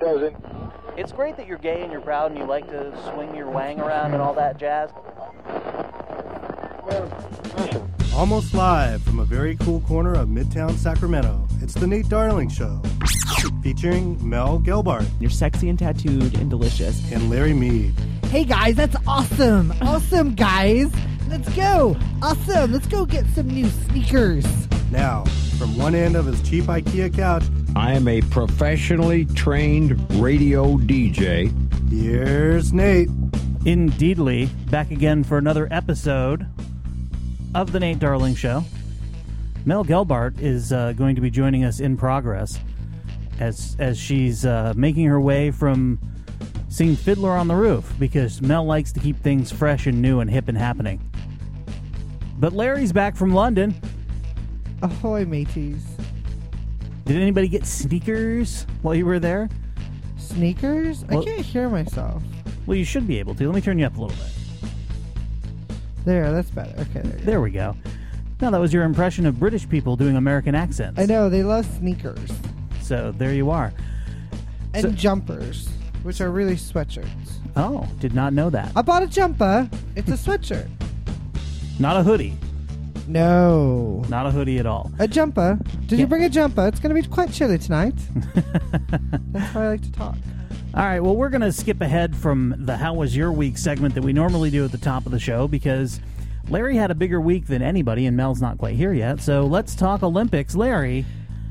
doesn't. It's great that you're gay and you're proud and you like to swing your wang around and all that jazz. Well, listen. Almost live from a very cool corner of Midtown Sacramento, it's the Nate Darling Show, featuring Mel Gelbart. You're sexy and tattooed and delicious. And Larry Mead. Hey guys, that's awesome! Awesome, guys! Let's go! Awesome! Let's go get some new sneakers! Now, from one end of his cheap IKEA couch, I am a professionally trained radio DJ. Here's Nate. Indeedly, back again for another episode of the Nate Darling Show. Mel Gelbart is going to be joining us in progress as she's making her way from singing Fiddler on the Roof, because Mel likes to keep things fresh and new and hip and happening. But Larry's back from London. Ahoy, mateys. Did anybody get sneakers while you were there? Sneakers? Well, I can't hear myself. Well, you should be able to. Let me turn you up a little bit. There, that's better. Okay, there we go. Now, that was your impression of British people doing American accents. I know, they love sneakers. So, there you are. And jumpers, which are really sweatshirts. Oh, did not know that. I bought a jumper. It's a sweatshirt. Not a hoodie. No. Not a hoodie at all. A jumper. Did you bring a jumper? It's going to be quite chilly tonight. That's how I like to talk. All right, well, we're going to skip ahead from the How Was Your Week segment that we normally do at the top of the show, because Larry had a bigger week than anybody, and Mel's not quite here yet. So let's talk Olympics. Larry.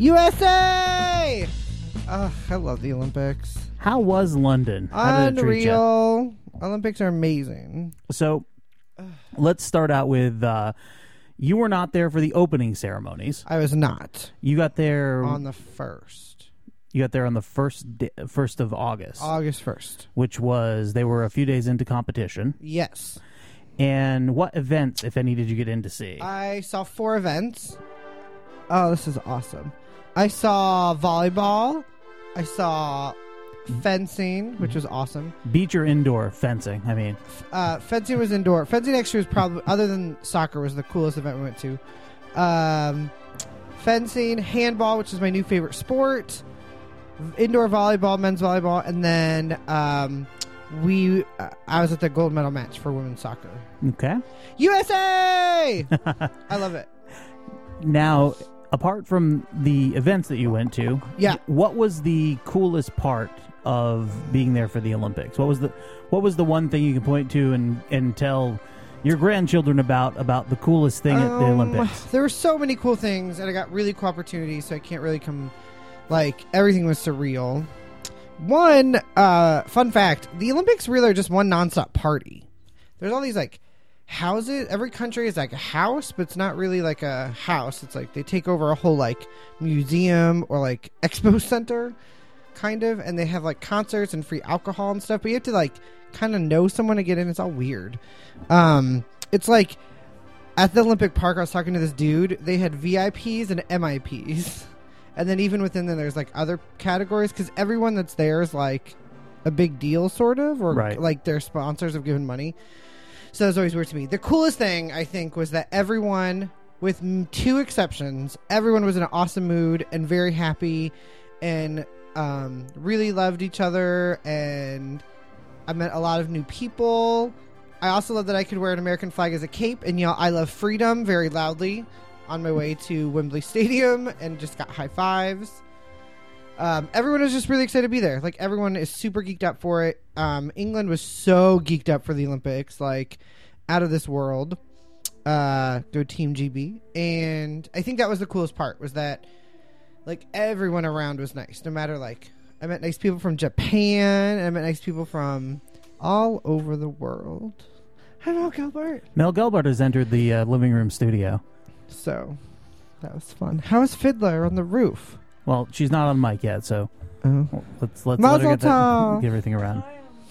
USA! I love the Olympics. How was London? How did it treat you? Unreal. Olympics are amazing. So let's start out with you were not there for the opening ceremonies. I was not. You got there on the 1st. You got there on the 1st of August. August 1st. Which was, they were a few days into competition. Yes. And what events, if any, did you get in to see? I saw 4 events. Oh, this is awesome. I saw volleyball. I saw fencing, which was awesome. Beach or indoor fencing, I mean. Fencing was indoor. Fencing actually was probably, other than soccer, was the coolest event we went to. Fencing, handball, which is my new favorite sport. Indoor volleyball, men's volleyball, and then I was at the gold medal match for women's soccer. Okay. USA! I love it. Now, apart from the events that you went to, what was the coolest part of being there for the Olympics? What was the one thing you can point to and tell your grandchildren about the coolest thing at the Olympics? There were so many cool things, and I got really cool opportunities, so I can't really come. Like, everything was surreal. One, fun fact, the Olympics really are just one nonstop party. There's all these, like, houses. Every country is like a house, but it's not really like a house. It's like they take over a whole, like, museum or, like, expo center, kind of, and they have, like, concerts and free alcohol and stuff, but you have to, like, kind of know someone to get in. It's all weird. It's like, at the Olympic Park, I was talking to this dude. They had VIPs and MIPs. And then even within them, there's, like, other categories, because everyone that's there is, like, a big deal, sort of, or, like, their sponsors have given money. So it's always weird to me. The coolest thing, I think, was that everyone, with 2 exceptions, everyone was in an awesome mood and very happy and really loved each other, and I met a lot of new people. I also love that I could wear an American flag as a cape and yell, "I love freedom," very loudly on my way to Wembley Stadium, and just got high fives. Everyone was just really excited to be there. Like, everyone is super geeked up for it. England was so geeked up for the Olympics, like, out of this world. Go Team GB. And I think that was the coolest part, was that, like, everyone around was nice. No matter, like, I met nice people from Japan, and I met nice people from all over the world. Hi, Mel Gelbart. Mel Gelbart has entered the living room studio. So, that was fun. How was Fiddler on the Roof? Well, she's not on mic yet, so let's let her get everything around.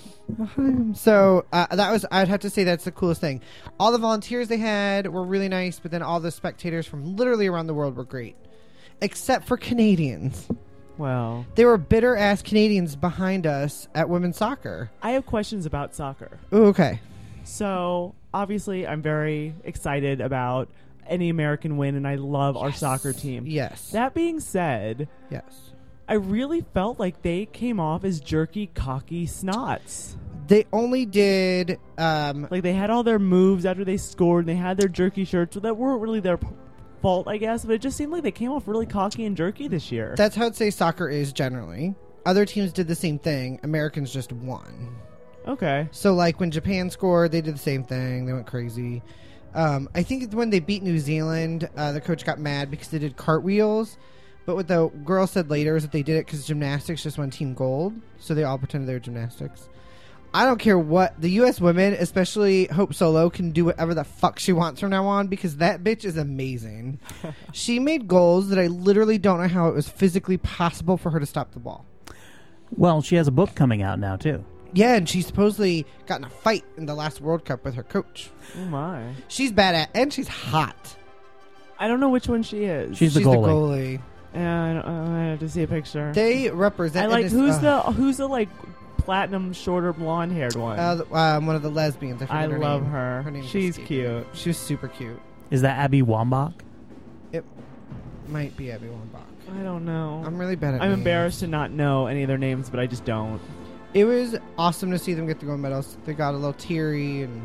So I'd have to say that's the coolest thing. All the volunteers they had were really nice, but then all the spectators from literally around the world were great, except for Canadians. Well, they were bitter ass Canadians behind us at women's soccer. I have questions about soccer. Ooh, okay. So obviously, I'm very excited about any American win, and I love our soccer team. Yes. That being said, yes, I really felt like they came off as jerky, cocky snots. They only did Like they had all their moves after they scored, and they had their jerky shirts that weren't really their fault, I guess, but it just seemed like they came off really cocky and jerky this year. That's how I'd say soccer is generally. Other teams did the same thing. Americans just won. Okay. So, like, when Japan scored, they did the same thing. They went crazy. I think when they beat New Zealand, the coach got mad because they did cartwheels. But what the girl said later is that they did it because gymnastics just won team gold. So they all pretended they were gymnastics. I don't care what. The U.S. women, especially Hope Solo, can do whatever the fuck she wants from now on because that bitch is amazing. She made goals that I literally don't know how it was physically possible for her to stop the ball. Well, she has a book coming out now, too. Yeah, and she supposedly got in a fight in the last World Cup with her coach. Oh, my. She's bad at, and she's hot. I don't know which one she is. She's the goalie. Yeah, I have to see a picture. They represent. I like who's the like platinum shorter blonde haired one. One of the lesbians. I forget her love name. her. Her name's She's escaping cute. me. She was super cute. Is that Abby Wambach? It might be Abby Wambach. I don't know. I'm really bad at I'm names. embarrassed to not know any of their names, but I just don't. It was awesome to see them get the gold medals. They got a little teary, and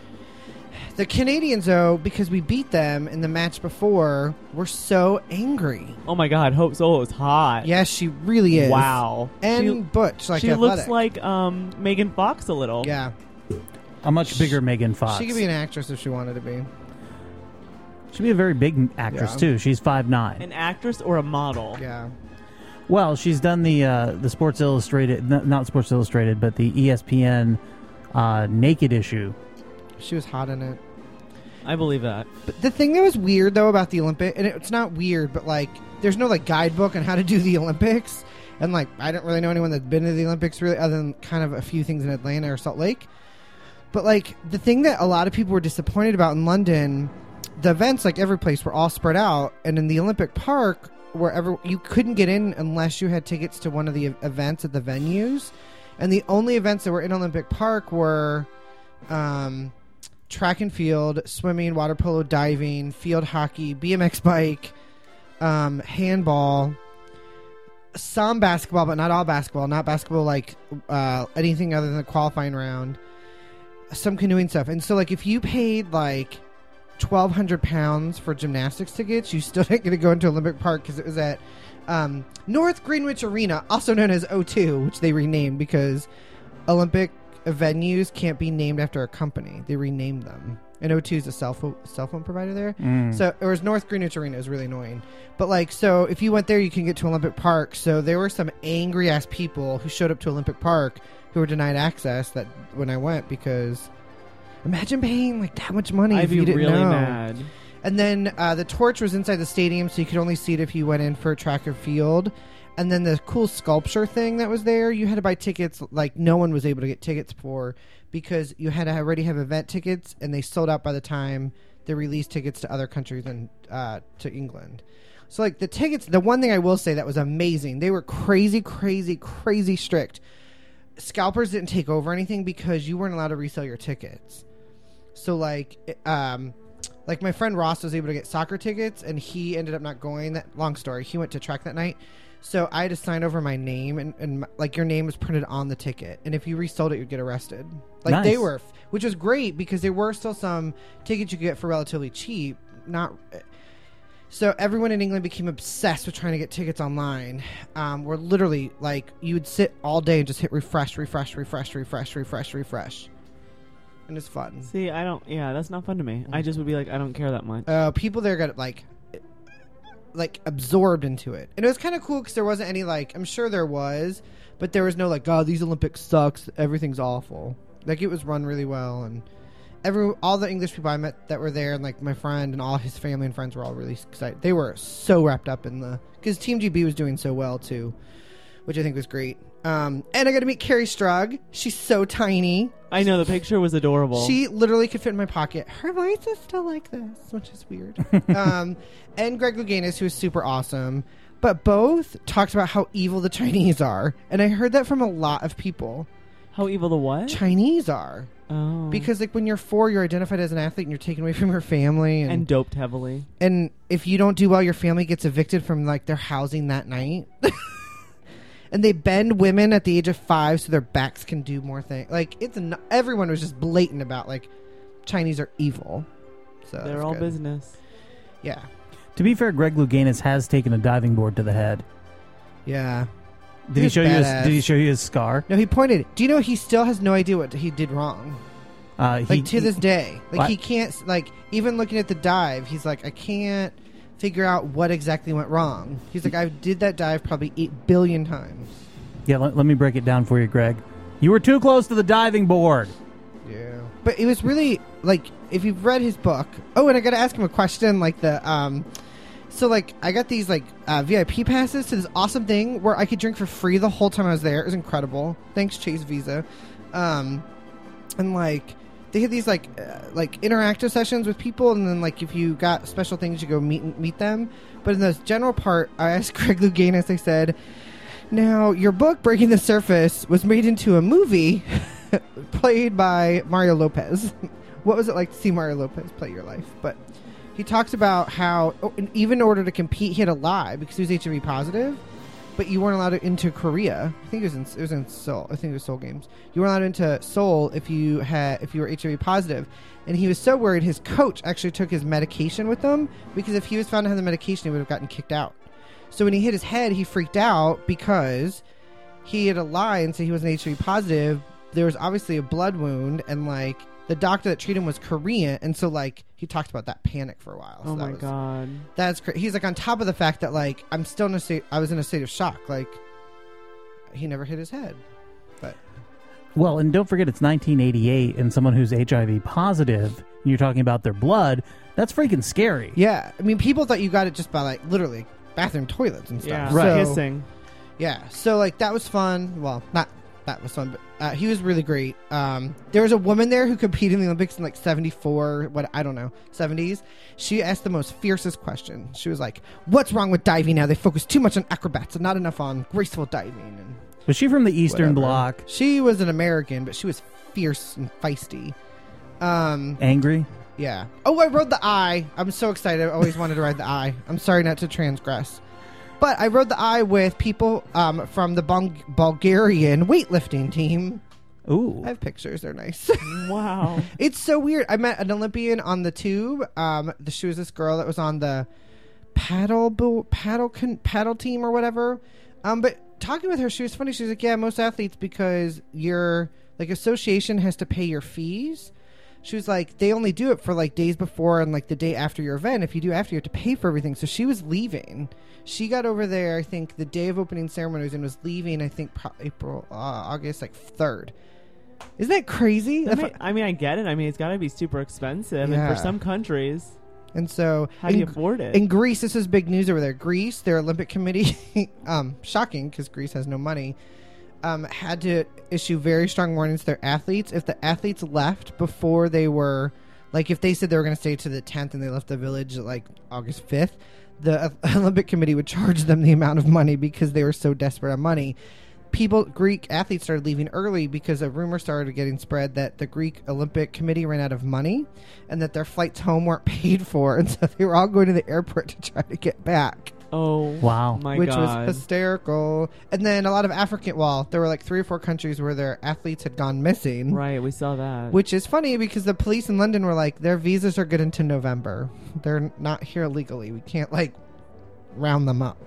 the Canadians, though, because we beat them in the match before, were so angry. Oh my God, Hope Solo is hot. Yes, she really is. Wow. And butch, like she athletic. looks like Megan Fox a little. Yeah. A much bigger Megan Fox. She could be an actress if she wanted to be. She'd be a very big actress, Yeah. too. She's 5'9". An actress or a model? Yeah. Well, she's done the Sports Illustrated, not Sports Illustrated, but the ESPN Naked issue. She was hot in it. I believe that. But the thing that was weird, though, about the Olympics, and it's not weird, but, like, there's no, like, guidebook on how to do the Olympics. And, like, I don't really know anyone that's been to the Olympics, really, other than kind of a few things in Atlanta or Salt Lake. But, like, the thing that a lot of people were disappointed about in London, the events, like every place, were all spread out. And in the Olympic Park, wherever you couldn't get in unless you had tickets to one of the events at the venues. And the only events that were in Olympic Park were track and field, swimming, water polo, diving, field hockey, BMX bike, handball, some basketball, but not all basketball. Not basketball like anything other than the qualifying round. Some canoeing stuff. And so, like, if you paid, like, £1,200 for gymnastics tickets, you still didn't get to go into Olympic Park because it was at North Greenwich Arena, also known as O2, which they renamed because Olympic venues can't be named after a company. They renamed them. And O2 is a cell phone provider there. So it was North Greenwich Arena. It was really annoying. But, like, so if you went there, you can get to Olympic Park. So there were some angry-ass people who showed up to Olympic Park who were denied access that when I went because imagine paying, like, that much money I'd if be you didn't really know. mad. And then the torch was inside the stadium, so you could only see it if you went in for track or field. And then the cool sculpture thing that was there, you had to buy tickets like no one was able to get tickets for because you had to already have event tickets, and they sold out by the time they released tickets to other countries and to England. So, like, the tickets, the one thing I will say that was amazing, they were crazy, crazy, crazy strict. Scalpers didn't take over anything because you weren't allowed to resell your tickets. So, like my friend Ross was able to get soccer tickets, and he ended up not going. That long story. He went to track that night. So I had to sign over my name, and like, your name was printed on the ticket. And if you resold it, you'd get arrested. Like, Nice. they were, which was great because there were still some tickets you could get for relatively cheap. So everyone in England became obsessed with trying to get tickets online. Where literally, like, you would sit all day and just hit refresh. And it's fun. See, I don't. Yeah, that's not fun to me. I just would be like, I don't care that much. People there got like absorbed into it, and it was kind of cool because there wasn't any, like, I'm sure there was, but there was no like, God, these Olympics sucks, everything's awful. Like, it was run really well, and all the English people I met that were there, and like my friend and all his family and friends were all really excited. They were so wrapped up in because Team GB was doing so well too, which I think was great. And I got to meet Carrie Strug. She's so tiny. I know, the picture was adorable. She literally could fit in my pocket. Her voice is still like this, which is weird. And Greg Louganis, who is super awesome. But both talked about how evil the Chinese are. And I heard that from a lot of people. How evil the what? Chinese are. Oh. Because, like, when you're 4, you're identified as an athlete and you're taken away from your family. And doped heavily. And if you don't do well, your family gets evicted from, like, their housing that night. And they bend women at the age of 5 so their backs can do more things. Like, everyone was just blatant about, like, Chinese are evil. So They're all business. Yeah. To be fair, Greg Louganis has taken a diving board to the head. Yeah. Did he show you his scar? No, he pointed. Do you know he still has no idea what he did wrong? To this day. Like, he can't, like, even looking at the dive, he's like, I can't figure out what exactly went wrong. He's like, I did that dive probably 8 billion times. Yeah, let me break it down for you, Greg. You were too close to the diving board. Yeah. But it was really, like, if you've read his book. Oh, and I got to ask him a question, like so, like, I got these, like, VIP passes to this awesome thing where I could drink for free the whole time I was there. It was incredible. Thanks, Chase Visa. And, like, they had these, like interactive sessions with people, and then, like, if you got special things, you go meet them. But in the general part, I asked Greg Louganis, I said, now, your book, Breaking the Surface, was made into a movie played by Mario Lopez. What was it like to see Mario Lopez play your life? But he talks about how, even in order to compete, he had to lie because he was HIV positive, but you weren't allowed into Korea. I think it was in Seoul. I think it was Seoul Games. You weren't allowed into Seoul if you were HIV positive. And he was so worried, his coach actually took his medication with him, because if he was found to have the medication, he would have gotten kicked out. So when he hit his head, he freaked out because he had to lie and say he wasn't HIV positive. There was obviously a blood wound, and, like, the doctor that treated him was Korean, and so, like, he talked about that panic for a while. Oh, my God. That's crazy. He's, like, on top of the fact that, like, I was in a state of shock. Like, he never hit his head. But well, and don't forget, it's 1988, and someone who's HIV positive, and you're talking about their blood, that's freaking scary. Yeah. I mean, people thought you got it just by, like, literally bathroom toilets and stuff. Yeah, right. Kissing. Yeah. So, like, that was fun. Well, not that was fun, but he was really great. There was a woman there who competed in the Olympics in, like, 74, 70s. She asked the most fiercest question. She was like, what's wrong with diving now? They focus too much on acrobats and not enough on graceful diving. And was she from the Eastern whatever. Bloc? She was an American, but she was fierce and feisty. Angry? Yeah. Oh, I rode the I. I'm so excited. I always wanted to ride the I. I'm sorry not to transgress. But I rode the I with people from the Bulgarian weightlifting team. Ooh. I have pictures. They're nice. Wow. It's so weird. I met an Olympian on the tube. She was this girl that was on the paddle team or whatever. But talking with her, she was funny. She was like, yeah, most athletes, because your, like, association has to pay your fees. She was like, they only do it for, like, days before and, like, the day after your event. If you do after, you have to pay for everything. So she was leaving. She got over there, I think, the day of opening ceremonies, and was leaving, I think, August, like, 3rd. Isn't that crazy? I mean, I get it. I mean, it's got to be super expensive. Yeah. And for some countries, and so, how do you afford it? In Greece, this is big news over there. Greece, their Olympic committee, shocking because Greece has no money, had to issue very strong warnings to their athletes. If the athletes left before they were, like, if they said they were going to stay to the 10th and they left the village at, like, August 5th, the Olympic committee would charge them the amount of money because they were so desperate on money. Greek athletes started leaving early because a rumor started getting spread that the Greek Olympic Committee ran out of money and that their flights home weren't paid for, and so they were all going to the airport to try to get back. Oh, wow. My which God. was hysterical. And then a lot of there were like 3 or 4 countries where their athletes had gone missing. Right, we saw that. Which is funny because the police in London were like, their visas are good into November. They're not here legally. We can't, like, round them up.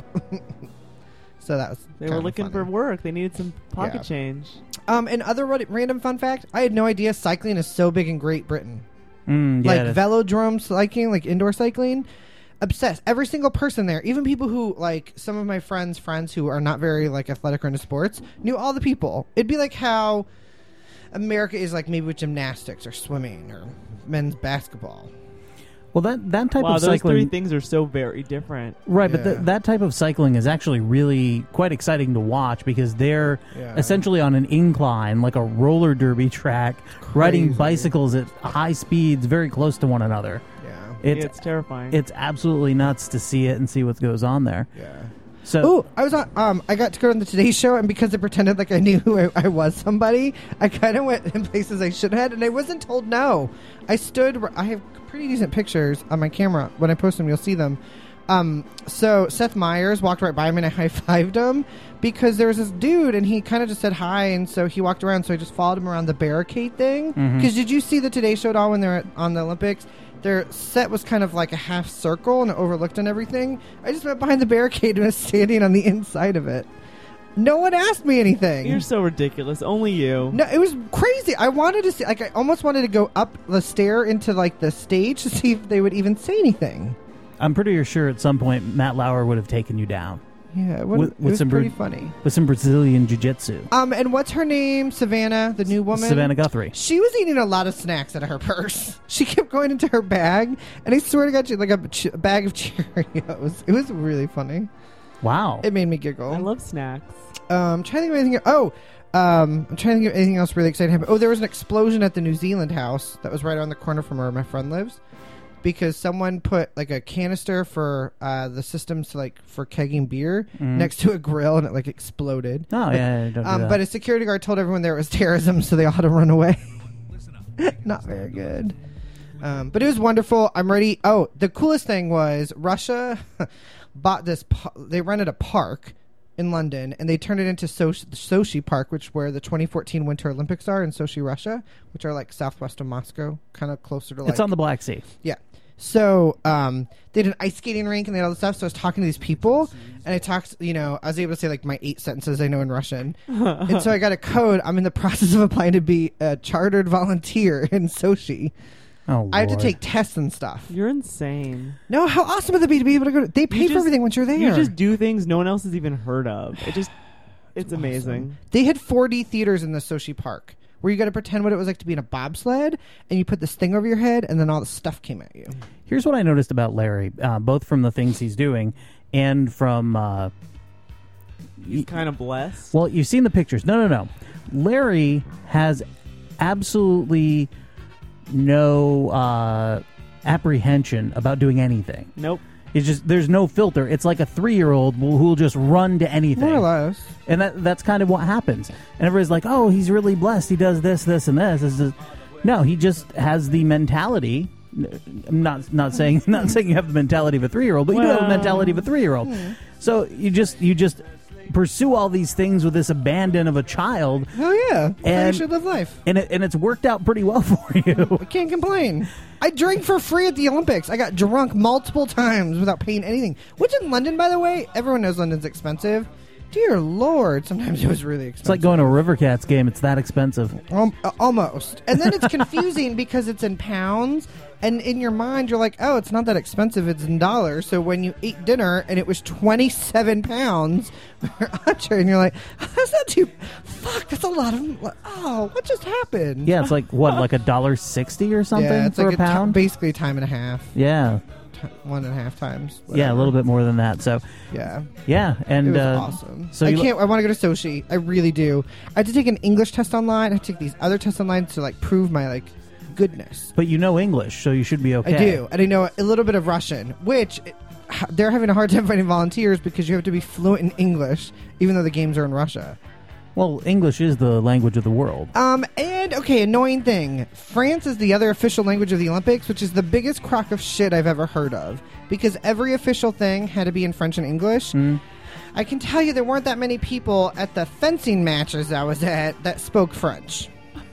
So that was They were looking for work. They needed some pocket change. And other random fun fact, I had no idea cycling is so big in Great Britain. Like velodrome cycling, like indoor cycling. Obsessed. Every single person there, even people who, like, some of my friends who are not very, like, athletic or into sports, knew all the people. It'd be like how America is, like, maybe with gymnastics or swimming or men's basketball. Well, that type of those cycling, 3 things are so very different. right? Yeah. But that type of cycling is actually really quite exciting to watch because they're essentially on an incline, like a roller derby track, riding bicycles at high speeds, very close to one another. Yeah, It's terrifying. It's absolutely nuts to see it and see what goes on there. yeah. So, I was on. I got to go on the Today Show, and because I pretended like I knew who I was somebody, I kind of went in places I should have, and I wasn't told no. I have pretty decent pictures on my camera. When I post them, you'll see them. So Seth Meyers walked right by him and I high-fived him because there was this dude and he kind of just said hi, and so he walked around, so I just followed him around the barricade thing. Because did you see the Today Show at all when they were on the Olympics? Their set was kind of like a half circle and it overlooked and everything. I just went behind the barricade and was standing on the inside of it. No one asked me anything. You're so ridiculous. Only you. No, it was crazy. I wanted to see, like, I almost wanted to go up the stair into, like, the stage to see if they would even say anything. I'm pretty sure at some point Matt Lauer would have taken you down. Yeah, it was pretty funny. With some Brazilian jiu-jitsu. And what's her name? Savannah, the new woman? Savannah Guthrie. She was eating a lot of snacks out of her purse. She kept going into her bag, and I swear to God, she had like a bag of Cheerios. It was really funny. Wow. It made me giggle. I love snacks. I'm trying to think of anything. I'm trying to think of anything else really exciting happened. Oh, there was an explosion at the New Zealand house that was right around the corner from where my friend lives, because someone put like a canister for the systems to, like, for kegging beer next to a grill, and it like exploded. Oh yeah, don't do that. But a security guard told everyone there was terrorism, so they all had to run away. Not very good. But it was wonderful. I'm ready. Oh, the coolest thing was Russia bought this. They rented a park in London, and they turned it into Sochi Park, which where the 2014 Winter Olympics are in Sochi, Russia, which are like southwest of Moscow, kind of closer to like. It's on the Black Sea. Yeah. So they did an ice skating rink and they had all this stuff. So I was talking to these people, and I talked, I was able to say like my 8 sentences I know in Russian. And so I got a code. I'm in the process of applying to be a chartered volunteer in Sochi. Oh, I have to Lord. take tests and stuff. You're insane. No, how awesome would it be to be able to go? They pay for everything once you're there. You just do things no one else has even heard of. It's amazing. They had 4D theaters in the Sochi Park where you got to pretend what it was like to be in a bobsled, and you put this thing over your head, and then all the stuff came at you. Here's what I noticed about Larry, both from the things he's doing and from... He's kind of blessed. Well, you've seen the pictures. No. Larry has absolutely no apprehension about doing anything. Nope. It's just, there's no filter. It's like a 3-year-old who will just run to anything. More or less. And that's kind of what happens. And everybody's like, oh, he's really blessed. He does this, and this. No, he just has the mentality. I'm not saying you have the mentality of a 3-year-old, but you do have the mentality of a 3-year-old. So you just pursue all these things with this abandon of a child. Oh yeah, and you should live life. And it's worked out pretty well for you. I can't complain. I drank for free at the Olympics. I got drunk multiple times without paying anything. Which in London, by the way, everyone knows London's expensive. Dear Lord, sometimes it was really expensive. It's like going to a Rivercats game. It's that expensive. Almost. And then it's confusing because it's in pounds, and in your mind you're like, oh, it's not that expensive, it's in dollars. So when you ate dinner and it was 27 pounds for entree, and you're like, that's not too... Fuck, that's a lot of... Oh, what just happened? Yeah, it's like, what, like $1.60 or something yeah, it's for like a pound? Basically time and a half. Yeah. 1.5 times. Whatever. Yeah, a little bit more than that. So yeah, and it was awesome. So I want to go to Sochi. I really do. I had to take an English test online. I had to take these other tests online to like prove my like goodness. But you know English, so you should be okay. I do, and I know a little bit of Russian, which they're having a hard time finding volunteers because you have to be fluent in English, even though the games are in Russia. Well, English is the language of the world. And, okay, annoying thing. France is the other official language of the Olympics, which is the biggest crock of shit I've ever heard of. Because every official thing had to be in French and English. I can tell you there weren't that many people at the fencing matches I was at that spoke French.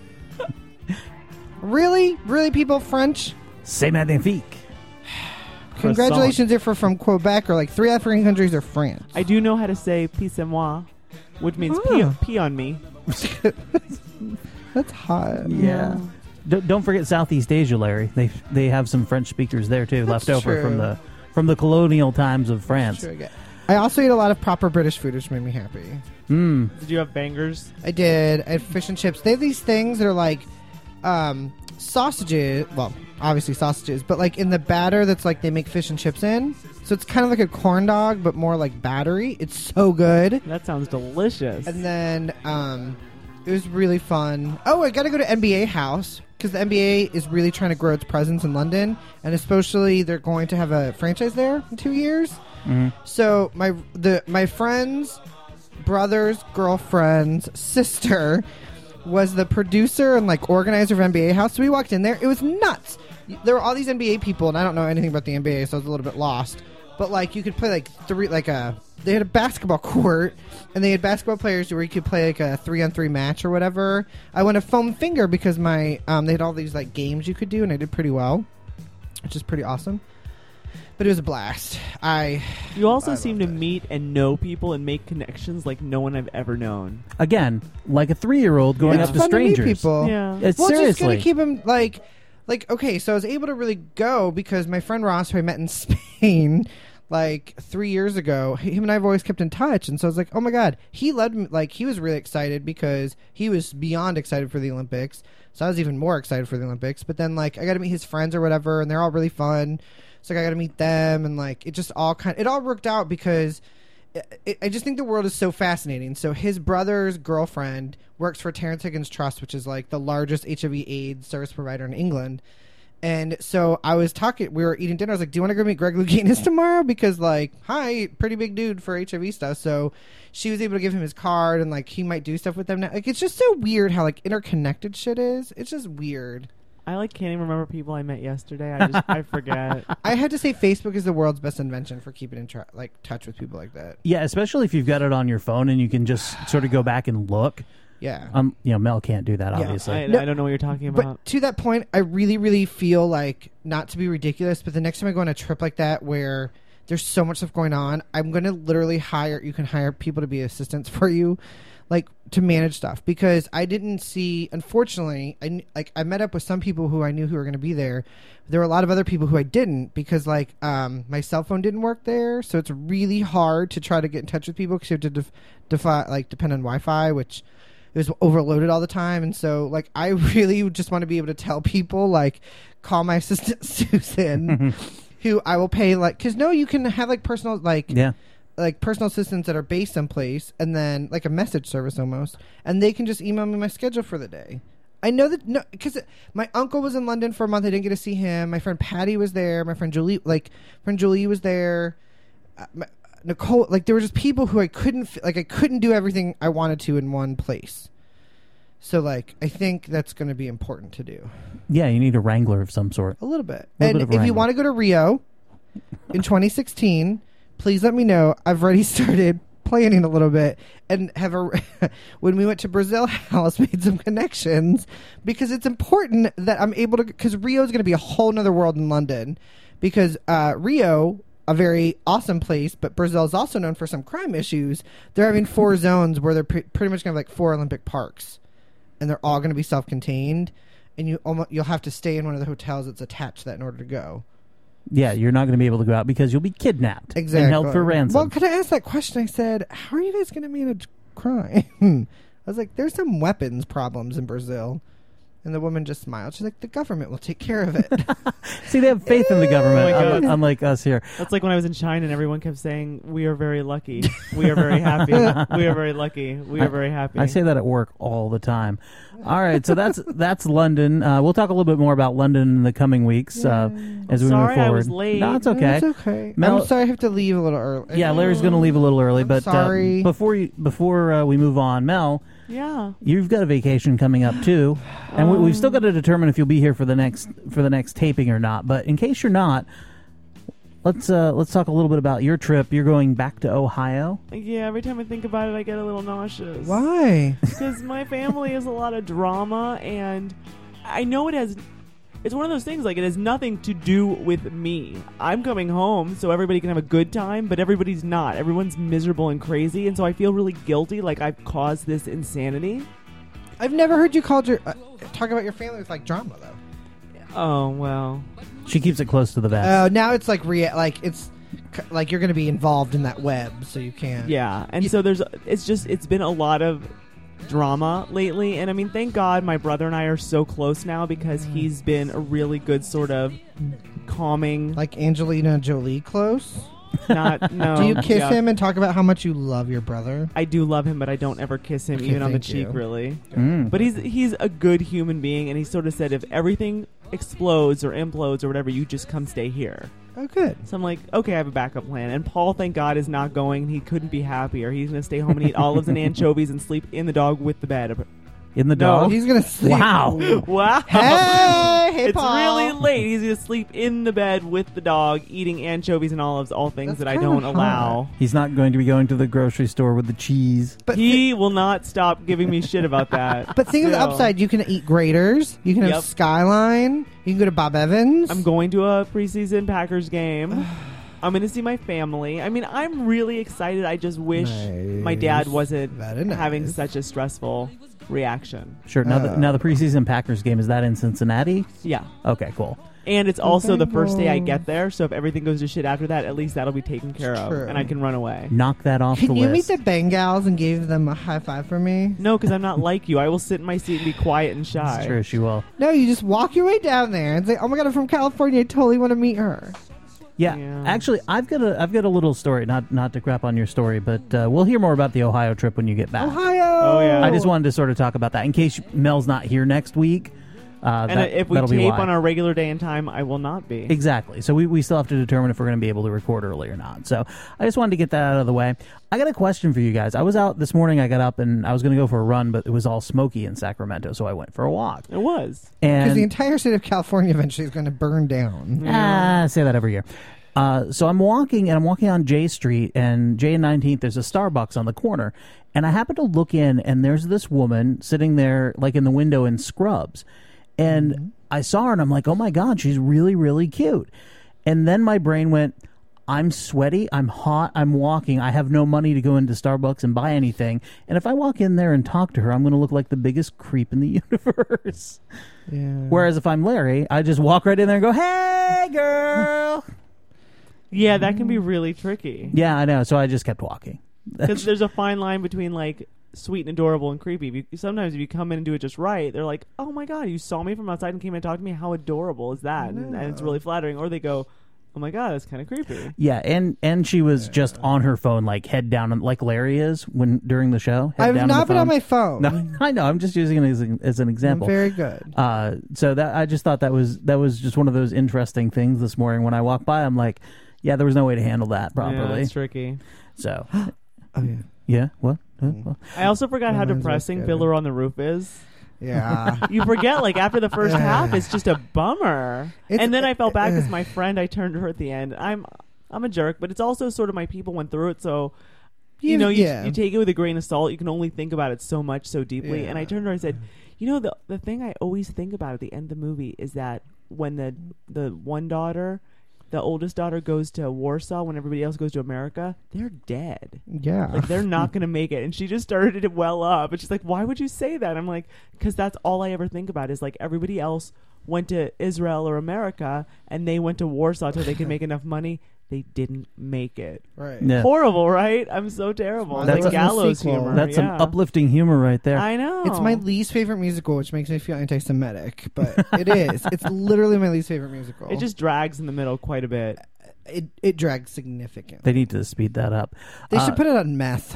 Really? Really, people French? C'est magnifique. Congratulations if you're from Quebec, or like 3 African countries, or France. I do know how to say pisse moi, which means pee on me. That's hot. Yeah. Don't forget Southeast Asia, Larry. They have some French speakers there too, That's left over true. from the colonial times of France. I also eat a lot of proper British food, which made me happy. Did you have bangers? I did. I had fish and chips. They have these things that are like sausages. Well, obviously sausages, but like in the batter that's like they make fish and chips in. So it's kind of like a corn dog, but more like battery. It's so good. That sounds delicious. And then it was really fun. Oh, I got to go to NBA House because the NBA is really trying to grow its presence in London, and especially they're going to have a franchise there in 2 years. So my friend's brother's girlfriend's sister was the producer and like organizer of NBA House. So we walked in there. It was nuts. There were all these NBA people, and I don't know anything about the NBA, so I was a little bit lost. but like you could play like they had a basketball court, and they had basketball players where you could play like a 3-on-3 match or whatever. I won a foam finger because my they had all these like games you could do, and I did pretty well, which is pretty awesome. But it was a blast. You also I seem loved to it. meet and know people and make connections like no one I've ever known. Again, like a 3-year-old going It's up to fun strangers. To meet people. Yeah. It's Well, seriously. just gonna keep him like okay. So I was able to really go because my friend Ross, who I met in Spain like 3 years ago, him and I have always kept in touch, and so I was like, oh my god, he led me. Like he was really excited because he was beyond excited for the Olympics. So I was even more excited for the Olympics. But then like I got to meet his friends or whatever, and they're all really fun. So I got to meet them, and like it just all it all worked out because I just think the world is so fascinating. So his brother's girlfriend works for Terrence Higgins Trust, which is like the largest HIV/AIDS service provider in England. And so I was talking, we were eating dinner. I was like, do you want to go meet Greg Louganis tomorrow? Because like, hi, pretty big dude for HIV stuff. So she was able to give him his card, and like he might do stuff with them now. Like it's just so weird how like interconnected shit is. It's just weird. I like can't even remember people I met yesterday. I forget. I had to say Facebook is the world's best invention for keeping in touch with people like that. Yeah, especially if you've got it on your phone and you can just sort of go back and look. Yeah. Mel can't do that, Yeah. obviously. I don't know what you're talking about. But to that point, I really, really feel like, not to be ridiculous, but the next time I go on a trip like that where there's so much stuff going on, I'm going to literally you can hire people to be assistants for you, like to manage stuff. Because I didn't see, unfortunately, I met up with some people who I knew who were going to be there. There were a lot of other people who I didn't, because like my cell phone didn't work there. So it's really hard to try to get in touch with people because you have to depend on Wi-Fi, which it was overloaded all the time. And so like I really just want to be able to tell people, like, call my assistant Susan who I will pay, like, because you can have like personal like personal assistants that are based someplace, and then like a message service almost, and they can just email me my schedule for the day. I know that because my uncle was in London for a month. I didn't get to see him. My friend Patty was there. My friend Julie was there. Nicole, like there were just people who I couldn't do everything I wanted to in one place. So like I think that's going to be important to do. Yeah, you need a wrangler of some sort. A little bit. Little And bit of if you wrangling. want to go to Rio in 2016, please let me know. I've already started planning a little bit, and when we went to Brazil House, made some connections, because it's important that I'm able to, because Rio is going to be a whole nother world in London, because Rio, a very awesome place, but Brazil is also known for some crime issues. They're having 4 zones where they're pretty much going to have like 4 Olympic parks, and they're all going to be self-contained, and you'll have to stay in one of the hotels that's attached to that in order to go. Yeah, you're not going to be able to go out because you'll be kidnapped Exactly. and held for ransom. Well, could I ask that question? I said, how are you guys going to manage crime? I was like, there's some weapons problems in Brazil. And the woman just smiled. She's like, the government will take care of it. See, they have faith in the government, Oh my God. unlike us here. That's like when I was in China and everyone kept saying, we are very lucky. We are very happy. We are very lucky. We are very happy. I say that at work all the time. All right, so that's London. We'll talk a little bit more about London in the coming weeks as we Sorry move I forward. was late. No, it's okay. It's okay. Mel- I'm sorry I have to leave a little early. Yeah, Larry's going to leave a little early, I'm but sorry. before we move on, Mel, Yeah. you've got a vacation coming up too, and we've still got to determine if you'll be here for the next taping or not. But in case you're not, let's talk a little bit about your trip. You're going back to Ohio. Yeah, every time I think about it, I get a little nauseous. Why? Because my family is a lot of drama, and I know it's one of those things, like, it has nothing to do with me. I'm coming home so everybody can have a good time, but everybody's not. Everyone's miserable and crazy, and so I feel really guilty, like I've caused this insanity. I've never heard you talk about your family with like drama though. Oh, well. She keeps it close to the vest. Now it's like it's like you're going to be involved in that web, so you can't. Yeah, and so it's been a lot of drama lately, and I mean, thank God my brother and I are so close now, because he's been a really good sort of calming. Like Angelina Jolie close. No. Do you kiss yeah. him and talk about how much you love your brother? I do love him, but I don't ever kiss him, Okay, even on the thank cheek, you. really. Mm. But he's a good human being, and he sort of said, if everything explodes or implodes or whatever, you just come stay here. Oh, good. So I'm like, okay, I have a backup plan. And Paul, thank God, is not going. He couldn't be happier. He's going to stay home and eat olives and anchovies and sleep in the dog with the bed. In the No. dog. He's gonna sleep. Wow. Wow. Hey, Hey, it's Paul. really late. He's gonna sleep in the bed with the dog, eating anchovies and olives, all things That's that I kinda don't hot. allow. He's not going to be going to the grocery store with the cheese. But He will not stop giving me shit about that. But think of the Still. upside. You can eat Graders. You can Yep. have Skyline. You can go to Bob Evans. I'm going to a preseason Packers game. I'm going to see my family. I mean, I'm really excited. I just wish my dad wasn't Very nice. having such a stressful reaction. Sure. Now, now the preseason Packers game, is that in Cincinnati? Yeah. Okay, cool. And it's also the Okay, first day I well. get there, so if everything goes to shit after that, at least that'll be taken care of, True. and I can run away. Knock that off Can the you meet list. the Bengals and give them a high five for me? No, because I'm not like you. I will sit in my seat and be quiet and shy. It's true, she will. No, you just walk your way down there and say, "Oh my God, I'm from California. I totally want to meet her." Yeah, Yeah. actually, I've got a little story. Not to crap on your story, but we'll hear more about the Ohio trip when you get back. Ohio. Oh, yeah. I just wanted to sort of talk about that in case Mel's not here next week. And if we that'll be tape why. on our regular day and time, I will not be. Exactly. So we still have to determine if we're going to be able to record early or not. So I just wanted to get that out of the way. I got a question for you guys. I was out this morning. I got up and I was going to go for a run, but it was all smoky in Sacramento, so I went for a walk. It was. Because the And entire state of California eventually is going to burn down. I say that every year. So I'm walking, and I'm walking on J Street, and J and 19th, there's a Starbucks on the corner. And I happen to look in, and there's this woman sitting there, like in the window in scrubs. And I saw her, and I'm like, oh my God, she's really, really cute. And then my brain went, I'm sweaty, I'm hot, I'm walking, I have no money to go into Starbucks and buy anything. And if I walk in there and talk to her, I'm going to look like the biggest creep in the universe. Yeah. Whereas if I'm Larry, I just walk right in there and go, hey, girl. Yeah, that can be really tricky. Yeah, I know. So I just kept walking. Because there's a fine line between, like, sweet and adorable and creepy. Sometimes if you come in and do it just right, they're like, oh my God, you saw me from outside and came in and talked to me? How adorable is that? And it's really flattering. Or they go, oh my God, that's kind of creepy. Yeah, and she was just on her phone, like head down, like Larry is during the show. Head I've down not the been on phone. my phone. No, I know. I'm just using it as an I'm example. very good. So that I just thought that was just one of those interesting things this morning. When I walked by, I'm like, yeah, there was no way to handle that Yeah, properly. it's tricky. So Oh yeah. yeah, what? What? I also forgot how Mine's depressing okay. Fiddler on the Roof is. Yeah. You forget, like, after the first half, it's just a bummer. It's- And then I felt bad because my friend, I turned to her at the end. I'm a jerk, but it's also sort of my people went through it, so you take it with a grain of salt. You can only think about it so much, so deeply. Yeah. And I turned to her and said, you know, the thing I always think about at the end of the movie is that when the one daughter, the oldest daughter, goes to Warsaw when everybody else goes to America, they're dead. Yeah. Like, they're not going to make it. And she just started to well up. And she's like, why would you say that? I'm like, because that's all I ever think about is, like, everybody else went to Israel or America, and they went to Warsaw till they could make enough money. They didn't make it. Right. Yeah. Horrible, right? I'm so terrible. That's It's like a gallows sequel. humor. That's yeah. some uplifting humor right there. I know. It's my least favorite musical, which makes me feel anti-Semitic, but it is. It's literally my least favorite musical. It just drags in the middle quite a bit. it drags significantly. They need to speed that up. They should put it on meth.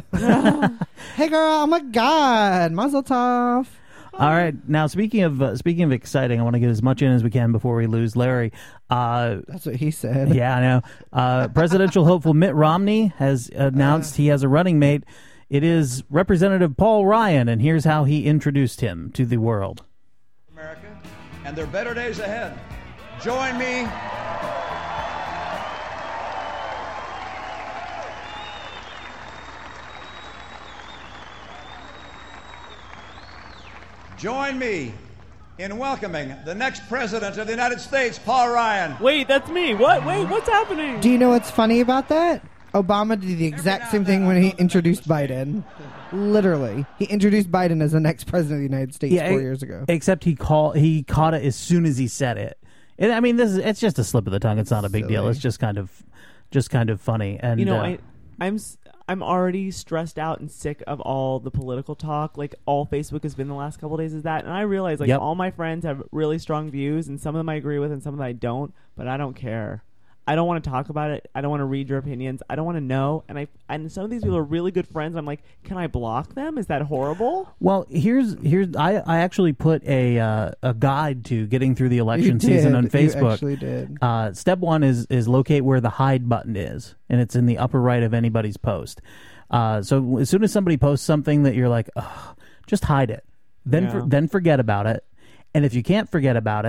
Hey girl, oh my God, Mazel Tov. All right. Now, speaking of exciting, I want to get as much in as we can before we lose Larry. That's what he said. Yeah, I know. Presidential hopeful Mitt Romney has announced he has a running mate. It is Representative Paul Ryan, and here's how he introduced him to the world. America, and there are better days ahead. Join me. Join me in welcoming the next president of the United States, Paul Ryan. Wait, that's me. What? Wait, what's happening? Do you know what's funny about that? Obama did the exact same thing when he introduced Biden. Literally. He introduced Biden as the next president of the United States 4 years ago. Except he caught it as soon as he said it. And, I mean, it's just a slip of the tongue. It's not a big deal. Silly. It's just kind of funny. And You know, I'm already stressed out and sick of all the political talk. Like, all Facebook has been the last couple of days is that. And I realize, like, Yep. all my friends have really strong views, and some of them I agree with and some of them I don't, but I don't care. I don't want to talk about it. I don't want to read your opinions. I don't want to know. And some of these people are really good friends. I'm like, can I block them? Is that horrible? Well, here's I actually put a guide to getting through the election You season did. on You Facebook. actually did. Step one is locate where the hide button is, and it's in the upper right of anybody's post. So as soon as somebody posts something that you're like, ugh, just hide it. Then Yeah. then forget about it. And if you can't forget about it,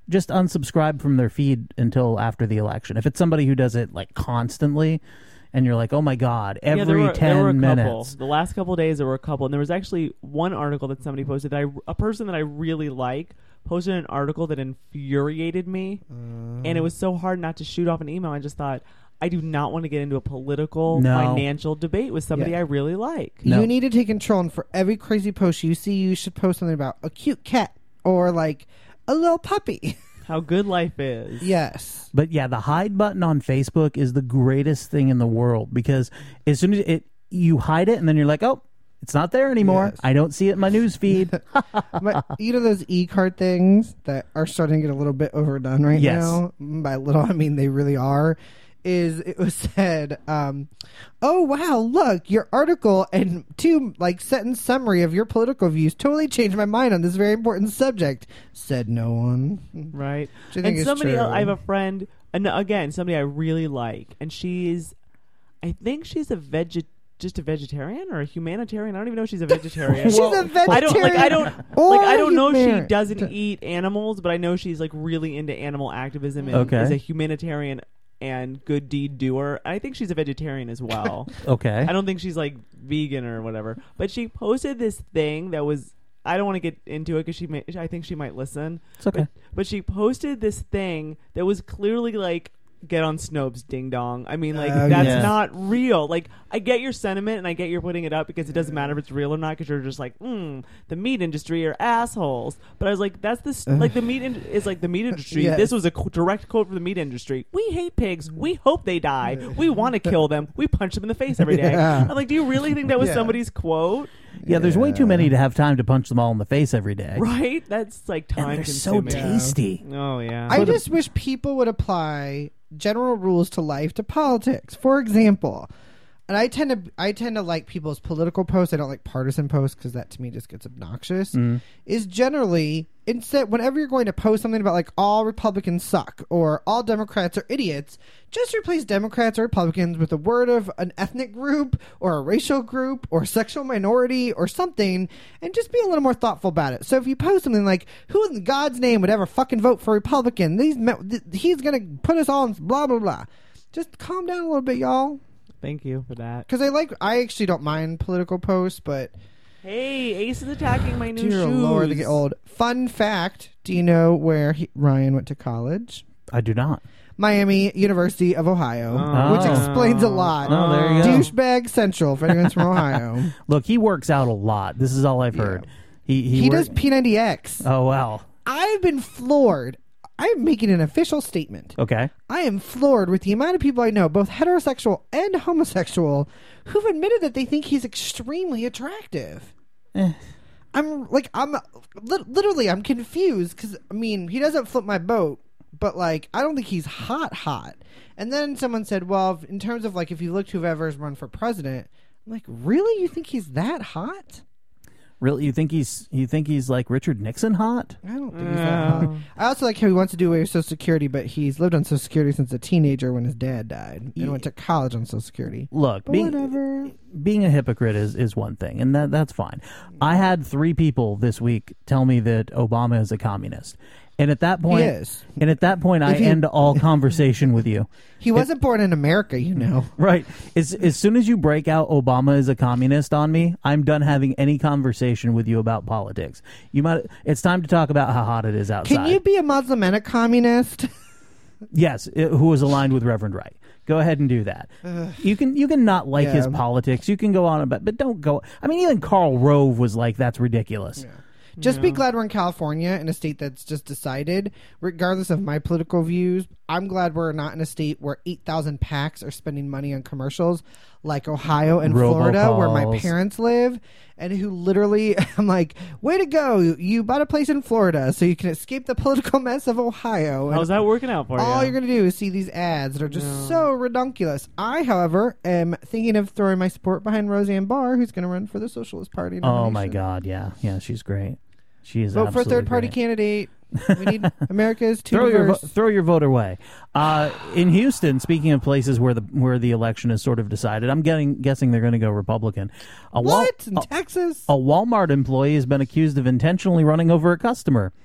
just unsubscribe from their feed until after the election. If it's somebody who does it like constantly, and you're like, oh my God, every there were 10 minutes. Couple. The last couple of days, there were a couple. And there was actually one article that somebody posted that a person that I really like posted an article that infuriated me. And it was so hard not to shoot off an email. I just thought, I do not want to get into a political, financial debate with somebody I really like. No. You need to take control, and for every crazy post you see, you should post something about a cute cat or like a little puppy. How good life is. Yes. But yeah, the hide button on Facebook is the greatest thing in the world, because as soon as you hide it, and then you're like, oh, it's not there anymore. Yes. I don't see it in my news feed. But you know those e-card things that are starting to get a little bit overdone right Yes. now? By little, I mean they really are. It was said, oh wow, look, your article and 2 sentence summary of your political views totally changed my mind on this very important subject. Said no one. Right. Which I think And is somebody true. else, I have a friend, and again, somebody I really like, and I think she's just a vegetarian or a humanitarian. I don't even know if she's a vegetarian. She's a vegetarian. I don't know if she humanitarian. doesn't eat animals, but I know she's really into animal activism and Okay. is a humanitarian and good deed doer. I think she's a vegetarian as well. Okay. I don't think she's vegan or whatever. But she posted this thing that was, I don't want to get into it because I think she might listen. It's okay. But she posted this thing that was clearly get on Snopes, ding dong. I mean, that's yeah. not real. I get your sentiment and I get you're putting it up because it doesn't matter if it's real or not, because you're just the meat industry are assholes. But I was like, that's the meat is the meat industry. Yes. This was a direct quote from the meat industry. We hate pigs. We hope they die. We want to kill them. We punch them in the face every day. Yeah. I'm like, do you really think that was Yeah. somebody's quote? Yeah, there's way too many to have time to punch them all in the face every day. Right? That's time And they're so consuming. tasty. Oh yeah. I just wish people would apply general rules to life to politics. For example, and I tend to like people's political posts. I don't like partisan posts because that to me just gets obnoxious. Is generally, instead, whenever you're going to post something about all Republicans suck or all Democrats are idiots, just replace Democrats or Republicans with a word of an ethnic group or a racial group or sexual minority or something, and just be a little more thoughtful about it. So if you post something like, who in God's name would ever fucking vote for Republican? He's gonna put us all in blah blah blah. Just calm down a little bit, y'all. Thank you for that. Because I actually don't mind political posts, but Hey, Ace is attacking my new dear shoes. Lord, they get old. Fun fact: do you know where Ryan went to college? I do not. Miami University of Ohio, Oh. which explains a lot. Oh, there you go. Douchebag Central, if anyone's from Ohio. Look, he works out a lot. This is all I've heard. He does P90X. Oh, wow. I've been floored. I'm making an official statement. Okay. I am floored with the amount of people I know, both heterosexual and homosexual, who've admitted that they think he's extremely attractive. I'm literally, I'm confused because, he doesn't flip my boat, but, I don't think he's hot. And then someone said, well, in terms of, if you look to whoever's run for president, I'm like, really? You think he's that hot? Really? You think he's like Richard Nixon hot? I don't think he's that hot. I also like how he wants to do away with Social Security, but he's lived on Social Security since a teenager when his dad died and went to college on Social Security. Look, But whatever. being a hypocrite is one thing, and that's fine. I had 3 people this week tell me that Obama is a communist. And at that point, He is. I end all conversation with you. He wasn't born in America, you know. Right. As soon as you break out Obama is a communist on me, I'm done having any conversation with you about politics. It's time to talk about how hot it is outside. Can you be a Muslim and a communist? Yes, who is aligned with Reverend Wright. Go ahead and do that. You can not like his politics. You can go on about, but don't go. Even Karl Rove was like, that's ridiculous. Yeah. Just be glad we're in California, in a state that's just decided, regardless of my political views. I'm glad we're not in a state where 8,000 PACs are spending money on commercials like Ohio and Florida, where my parents live, and who literally, I'm like, way to go. You bought a place in Florida so you can escape the political mess of Ohio. How's that working out for you? All you're going to do is see these ads that are just so redunculous. I, however, am thinking of throwing my support behind Roseanne Barr, who's going to run for the Socialist Party nomination. Oh, my God. Yeah. Yeah, she's great. She is Vote for a absolutely third-party great. candidate. We need America's too diverse. Throw your vote away. In Houston, speaking of places where the election is sort of decided, I'm guessing they're going to go Republican. What? In Texas? A Walmart employee has been accused of intentionally running over a customer.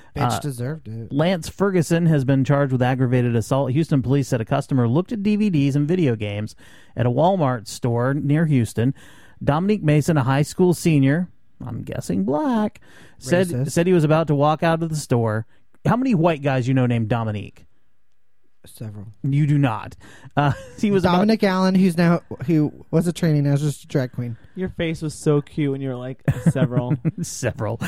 Bitch deserved it. Lance Ferguson has been charged with aggravated assault. Houston police said a customer looked at DVDs and video games at a Walmart store near Houston. Dominique Mason, a high school senior, I'm guessing black, said he was about to walk out of the store. How many white guys you know named Dominique? Several. You do not. He was Dominic Allen, who was a trainee, now is just a drag queen. Your face was so cute when you were like, several. Several.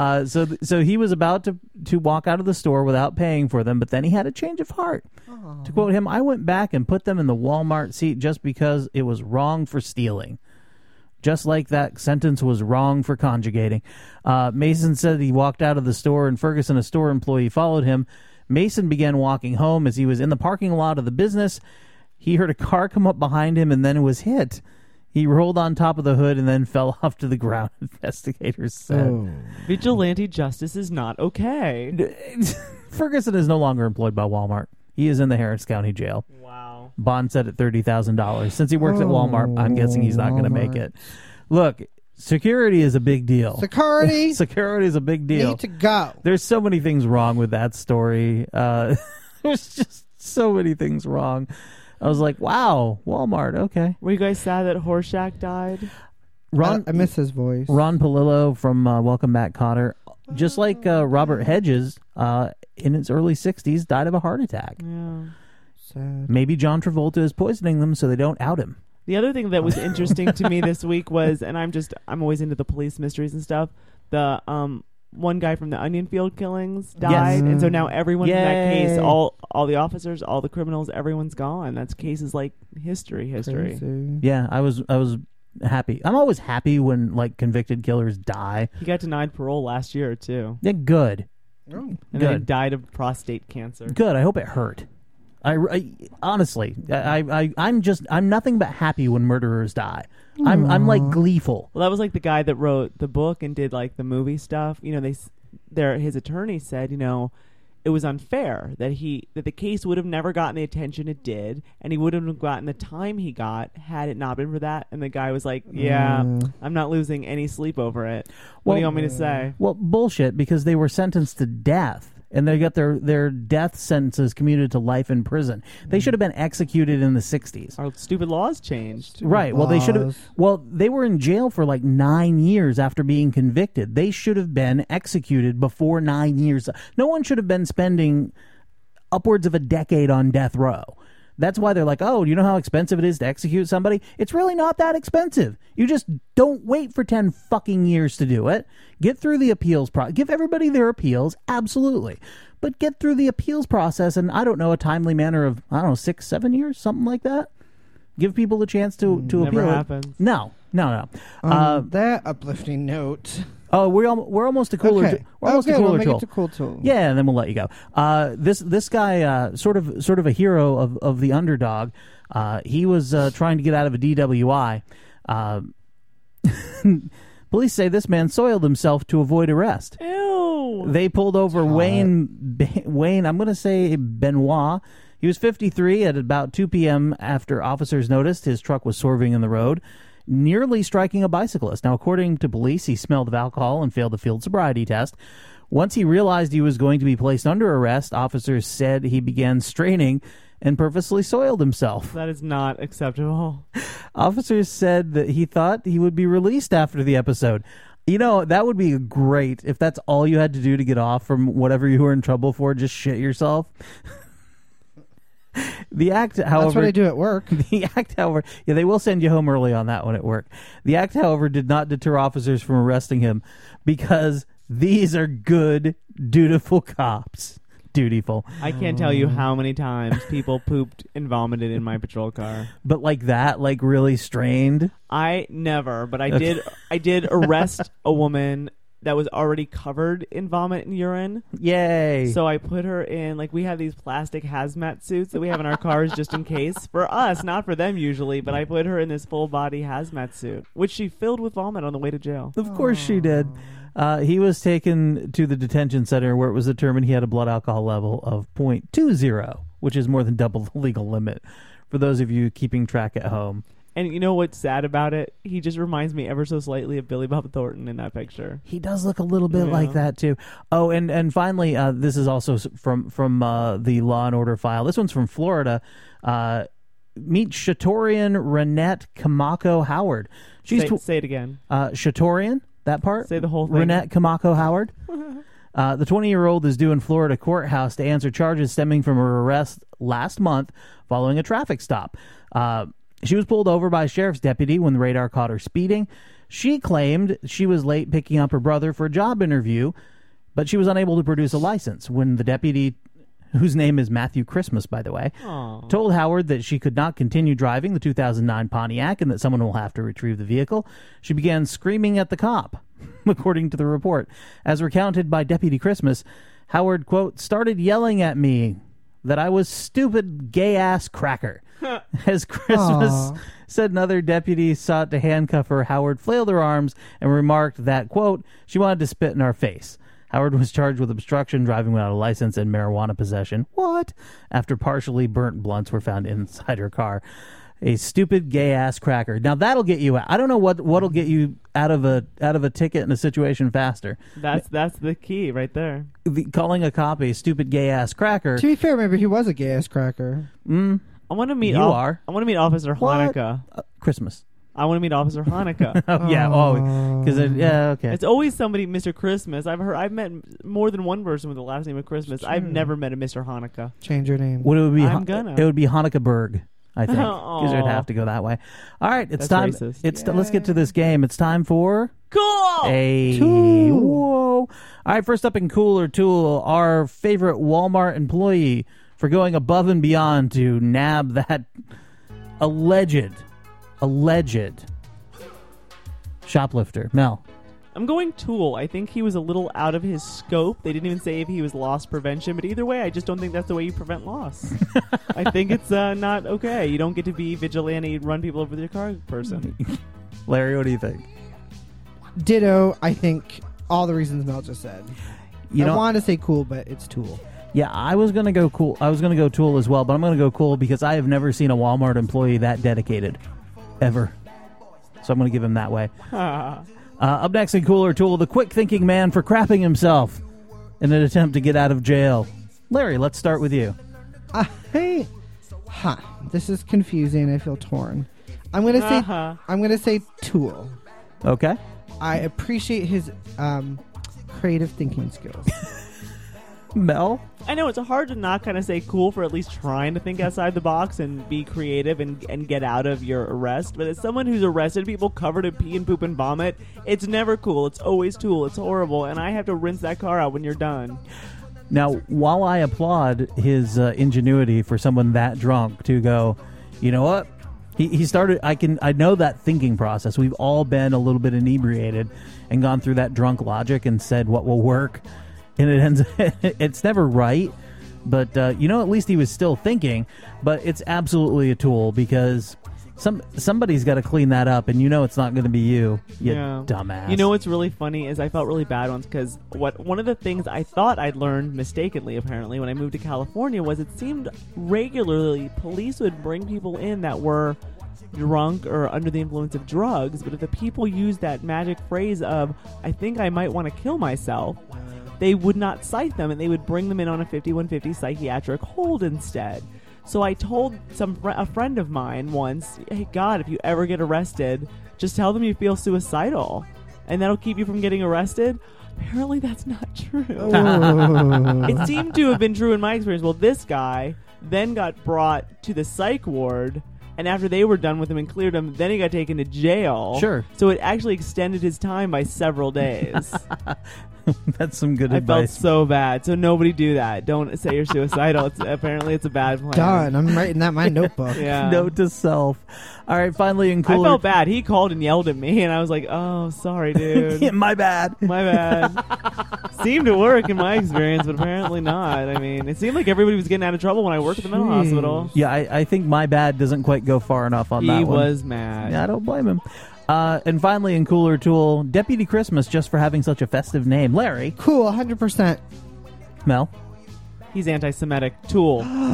So he was about to walk out of the store without paying for them, but then he had a change of heart. Aww. To quote him, I went back and put them in the Walmart seat just because it was wrong for stealing. Just like that sentence was wrong for conjugating. Mason said he walked out of the store and Ferguson, a store employee, followed him. Mason began walking home. As he was in the parking lot of the business, he heard a car come up behind him and then was hit. He rolled on top of the hood and then fell off to the ground, investigators said. Oh. Vigilante justice is not okay. Ferguson is no longer employed by Walmart. He is in the Harris County Jail. Wow. Bond set at $30,000. Since he works at Walmart, I'm guessing he's not going to make it. Look, security is a big deal. Security is a big deal. need to go. There's so many things wrong with that story. There's just so many things wrong. I was like, wow, Walmart, okay. Were you guys sad that Horshack died? I miss his voice. Ron Palillo from Welcome Back, Kotter, just like Robert Hedges, in his early 60s, died of a heart attack. Yeah. Sad. Maybe John Travolta is poisoning them so they don't out him. The other thing that was interesting to me this week was, and I'm always into the police mysteries and stuff, the one guy from the Onion Field killings died, Yes. and so now everyone in that Yay. case, all the officers, all the criminals, everyone's gone. That case is like history. Crazy. Yeah, I was happy. I'm always happy when like convicted killers die. He got denied parole last year too, Yeah, good. Oh. and then he Good. died of prostate cancer. Good. I hope it hurt. I honestly, I'm nothing but happy when murderers die. I'm like gleeful. Well, that was like the guy that wrote the book and did like the movie stuff. You know, his attorney said, you know, it was unfair that the case would have never gotten the attention it did, and he wouldn't have gotten the time he got had it not been for that. And the guy was like, yeah, I'm not losing any sleep over it. What do you want me to say? Well, bullshit, because they were sentenced to death. And they got their death sentences commuted to life in prison. They should have been executed in the 60s. Our stupid laws changed. Right. Well, they should have. Well, they were in jail for like 9 years after being convicted. They should have been executed before 9 years. No one should have been spending upwards of a decade on death row. That's why they're like, oh, do you know how expensive it is to execute somebody? It's really not that expensive. You just don't wait for 10 fucking years to do it. Get through the appeals process. Give everybody their appeals, absolutely. But get through the appeals process in, I don't know, a timely manner of, 6-7 years, something like that. Give people a chance to appeal. Never happens. No. That uplifting note. Oh, we're almost to cooler. Okay. We're almost to we'll cooler make tool. it to cool tool. Yeah, and then we'll let you go. This guy, sort of a hero of the underdog. He was trying to get out of a DWI. Police say this man soiled himself to avoid arrest. Ew. They pulled over Wayne. I'm going to say Benoit. He was 53 at about 2 p.m. after officers noticed his truck was swerving in the road, nearly striking a bicyclist. Now, according to police, he smelled of alcohol and failed the field sobriety test. Once he realized he was going to be placed under arrest, officers said he began straining and purposely soiled himself. That is not acceptable. Officers said that he thought he would be released after the episode. You know, that would be great if that's all you had to do to get off from whatever you were in trouble for, just shit yourself. The act, however... That's what I do at work. The act, however... Yeah, they will send you home early on that one at work. The act, however, did not deter officers from arresting him because these are good, dutiful cops. Dutiful. I can't tell you how many times people pooped and vomited in my patrol car. But like that, like really strained? I never, but I did arrest a woman that was already covered in vomit and urine. Yay. So I put her in, like, we have these plastic hazmat suits that we have in our cars just in case. For us, not for them usually, but I put her in this full body hazmat suit, which she filled with vomit on the way to jail. Of course she did. He was taken to the detention center where it was determined he had a blood alcohol level of 0.20, which is more than double the legal limit. For those of you keeping track at home. And you know what's sad about it? He just reminds me ever so slightly of Billy Bob Thornton in that picture. He does look a little bit Yeah. like that too. Oh, and finally, this is also from the Law and Order file. This one's from Florida. Meet Shatorian Renette Kamako Howard. She's Say it again. Shatorian. That part. Say the whole thing. Renette Kamako Howard. The 20-year-old is due in Florida courthouse to answer charges stemming from her arrest last month following a traffic stop. She was pulled over by a sheriff's deputy when the radar caught her speeding. She claimed she was late picking up her brother for a job interview, but she was unable to produce a license when the deputy, whose name is Matthew Christmas, by the way, told Howard that she could not continue driving the 2009 Pontiac and that someone will have to retrieve the vehicle. She began screaming at the cop, according to the report. As recounted by Deputy Christmas, Howard, quote, started yelling at me that I was stupid, gay-ass cracker. As Christmas said another deputy sought to handcuff her, Howard flailed her arms and remarked that, quote, she wanted to spit in our face. Howard was charged with obstruction, driving without a license, and marijuana possession. What? After partially burnt blunts were found inside her car. A stupid gay-ass cracker. Now, that'll get you out. I don't know what'll get you out of a ticket in a situation faster. That's the key right there. Calling a cop a stupid gay-ass cracker. To be fair, maybe he was a gay-ass cracker. I want to meet. You are. I want to meet Officer What? Hanukkah. Christmas. I want to meet Officer Hanukkah. Oh, yeah. Oh, because yeah. Okay. It's always somebody, Mr. Christmas. I've met more than one person with the last name of Christmas. I've never met a Mr. Hanukkah. Change your name. What it would be? I'm gonna. It would be Hanukkah Berg, I think, because it would Aw. have to go that way. All right, it's That's time. racist. Let's get to this game. It's time for Cool. a Tool. whoa. All right, first up in Cool or Tool, our favorite Walmart employee for going above and beyond to nab that alleged shoplifter. Mel. I'm going Tool. I think he was a little out of his scope. They didn't even say if he was loss prevention, but either way, I just don't think that's the way you prevent loss. I think it's not okay. You don't get to be vigilante and run people over with your car person. Larry, what do you think? Ditto, I think all the reasons Mel just said. You I know, wanted to say Cool, but it's Tool. yeah, I was going to go Cool. I was going to go Tool as well, but I'm going to go Cool because I have never seen a Walmart employee that dedicated. Ever. So I'm going to give him that way. Up next in Cool or Tool, the quick-thinking man for crapping himself in an attempt to get out of jail. Larry, let's start with you. This is confusing. I feel torn. I'm gonna say Tool. Okay. I appreciate his creative thinking skills. Mel? I know it's hard to not kind of say cool for at least trying to think outside the box and be creative and get out of your arrest. But as someone who's arrested people covered in pee and poop and vomit, it's never cool. It's always Tool. It's horrible. And I have to rinse that car out when you're done. Now, while I applaud his ingenuity for someone that drunk to go, you know what? He started. I know that thinking process. We've all been a little bit inebriated and gone through that drunk logic and said what will work. And it ends. It's never right, but at least he was still thinking. But it's absolutely a tool because somebody's got to clean that up, and it's not going to be you, dumbass. You know what's really funny is I felt really bad once because one of the things I thought I'd learned mistakenly apparently when I moved to California was it seemed regularly police would bring people in that were drunk or under the influence of drugs, but if the people used that magic phrase of I think I might want to kill myself, they would not cite them and they would bring them in on a 5150 psychiatric hold instead. So I told a friend of mine once, hey, God, if you ever get arrested, just tell them you feel suicidal, and that'll keep you from getting arrested. Apparently that's not true. It seemed to have been true in my experience. Well, this guy then got brought to the psych ward, and after they were done with him and cleared him, then he got taken to jail. Sure. So it actually extended his time by several days. That's some good I advice. felt so bad. So nobody do that. Don't say you're suicidal. Apparently it's a bad plan. Done. I'm writing that in my notebook. Yeah. Note to self. All right, finally in Cool. I felt bad. He called and yelled at me, and I was like, oh, sorry, dude. My bad. My bad. Seemed to work in my experience, but apparently not. I mean, it seemed like everybody was getting out of trouble when I worked at the mental hospital. Yeah, I think my bad doesn't quite go far enough on that He one. was mad. Yeah, I don't blame him. And finally in Cooler Tool, Deputy Christmas just for having such a festive name. Larry. Cool, 100%. Mel. He's anti-Semitic. Tool.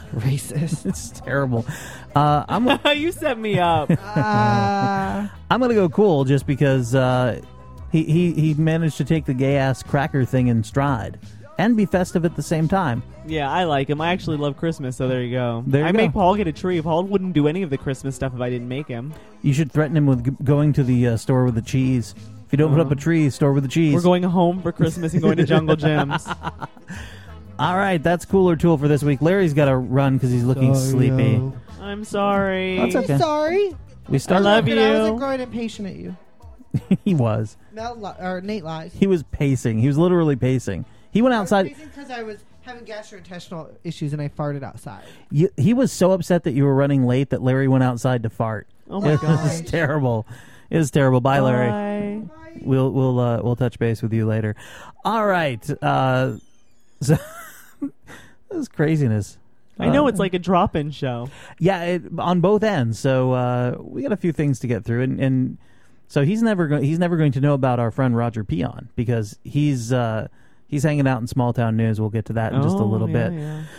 Racist. It's terrible. I'm You set me up. I'm gonna go cool just because he managed to take the gay ass cracker thing in stride and be festive at the same time. Yeah, I like him. I actually love Christmas, so there you go. There you I go. make Paul get a tree. Paul wouldn't do any of the Christmas stuff if I didn't make him. You should threaten him with going to the store with the cheese. If you don't put up a tree, store with the cheese. We're going home for Christmas and going to Jungle Gyms. All right, that's Cooler Tool for this week. Larry's got to run because he's looking sleepy. I'm sorry. That's okay. Sorry. We started. love you. I wasn't growing impatient at you. He was. Nate lies. He was pacing. He was literally pacing. He went outside. Because I was having gastrointestinal issues and I farted outside. He was so upset that you were running late that Larry went outside to fart. Oh my It was gosh. terrible. It was terrible. Bye, Larry. Bye. We'll touch base with you later. All right. So this is craziness. I know it's like a drop-in show. Yeah, on both ends. So we got a few things to get through, and so he's never going to know about our friend Roger Peon because he's hanging out in small town news. We'll get to that in just a little bit.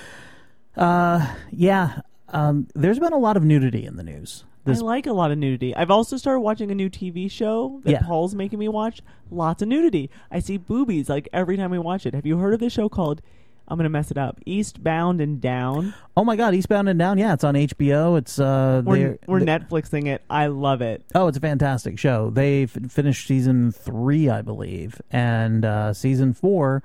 Yeah. There's been a lot of nudity in the news. I like a lot of nudity. I've also started watching a new TV show that Paul's making me watch. Lots of nudity. I see boobies like every time we watch it. Have you heard of this show called, I'm going to mess it up, Eastbound and Down? Oh my God, Eastbound and Down. Yeah, it's on HBO. It's We're Netflixing it. I love it. Oh, it's a fantastic show. They finished season 3, I believe, and season 4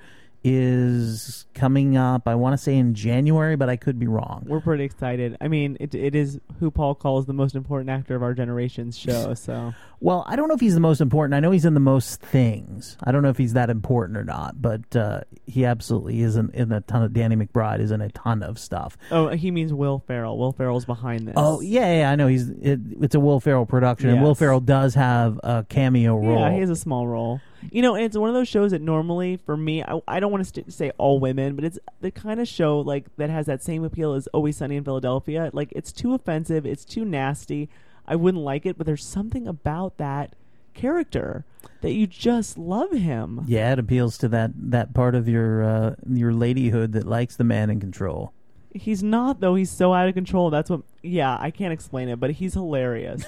is coming up. I want to say in January, but I could be wrong. We're pretty excited. I mean, it is who Paul calls the most important actor of our generation's show. So, well, I don't know if he's the most important. I know he's in the most things. I don't know if he's that important or not, but he absolutely is in a ton of. Danny McBride is in a ton of stuff. Oh, he means Will Ferrell. Will Ferrell's behind this. Oh, yeah, I know. It's a Will Ferrell production, and Yes. Will Ferrell does have a cameo role. Yeah, he has a small role. You know, and it's one of those shows that normally, for me, I don't want to say all women, but it's the kind of show like that has that same appeal as Always Sunny in Philadelphia. Like, it's too offensive, it's too nasty. I wouldn't like it, but there's something about that character that you just love him. Yeah, it appeals to that part of your ladyhood that likes the man in control. He's not, though. He's so out of control. That's what. Yeah, I can't explain it, but he's hilarious.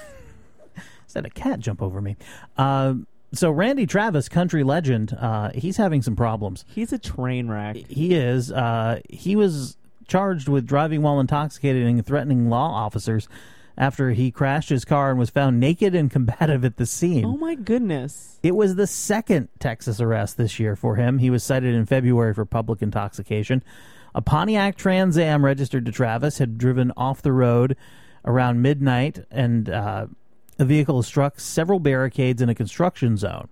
Is that a cat jump over me? So Randy Travis, country legend, he's having some problems. He's a train wreck. He is. He was charged with driving while intoxicated and threatening law officers after he crashed his car and was found naked and combative at the scene. Oh, my goodness. It was the second Texas arrest this year for him. He was cited in February for public intoxication. A Pontiac Trans Am registered to Travis had driven off the road around midnight, and the vehicle struck several barricades in a construction zone.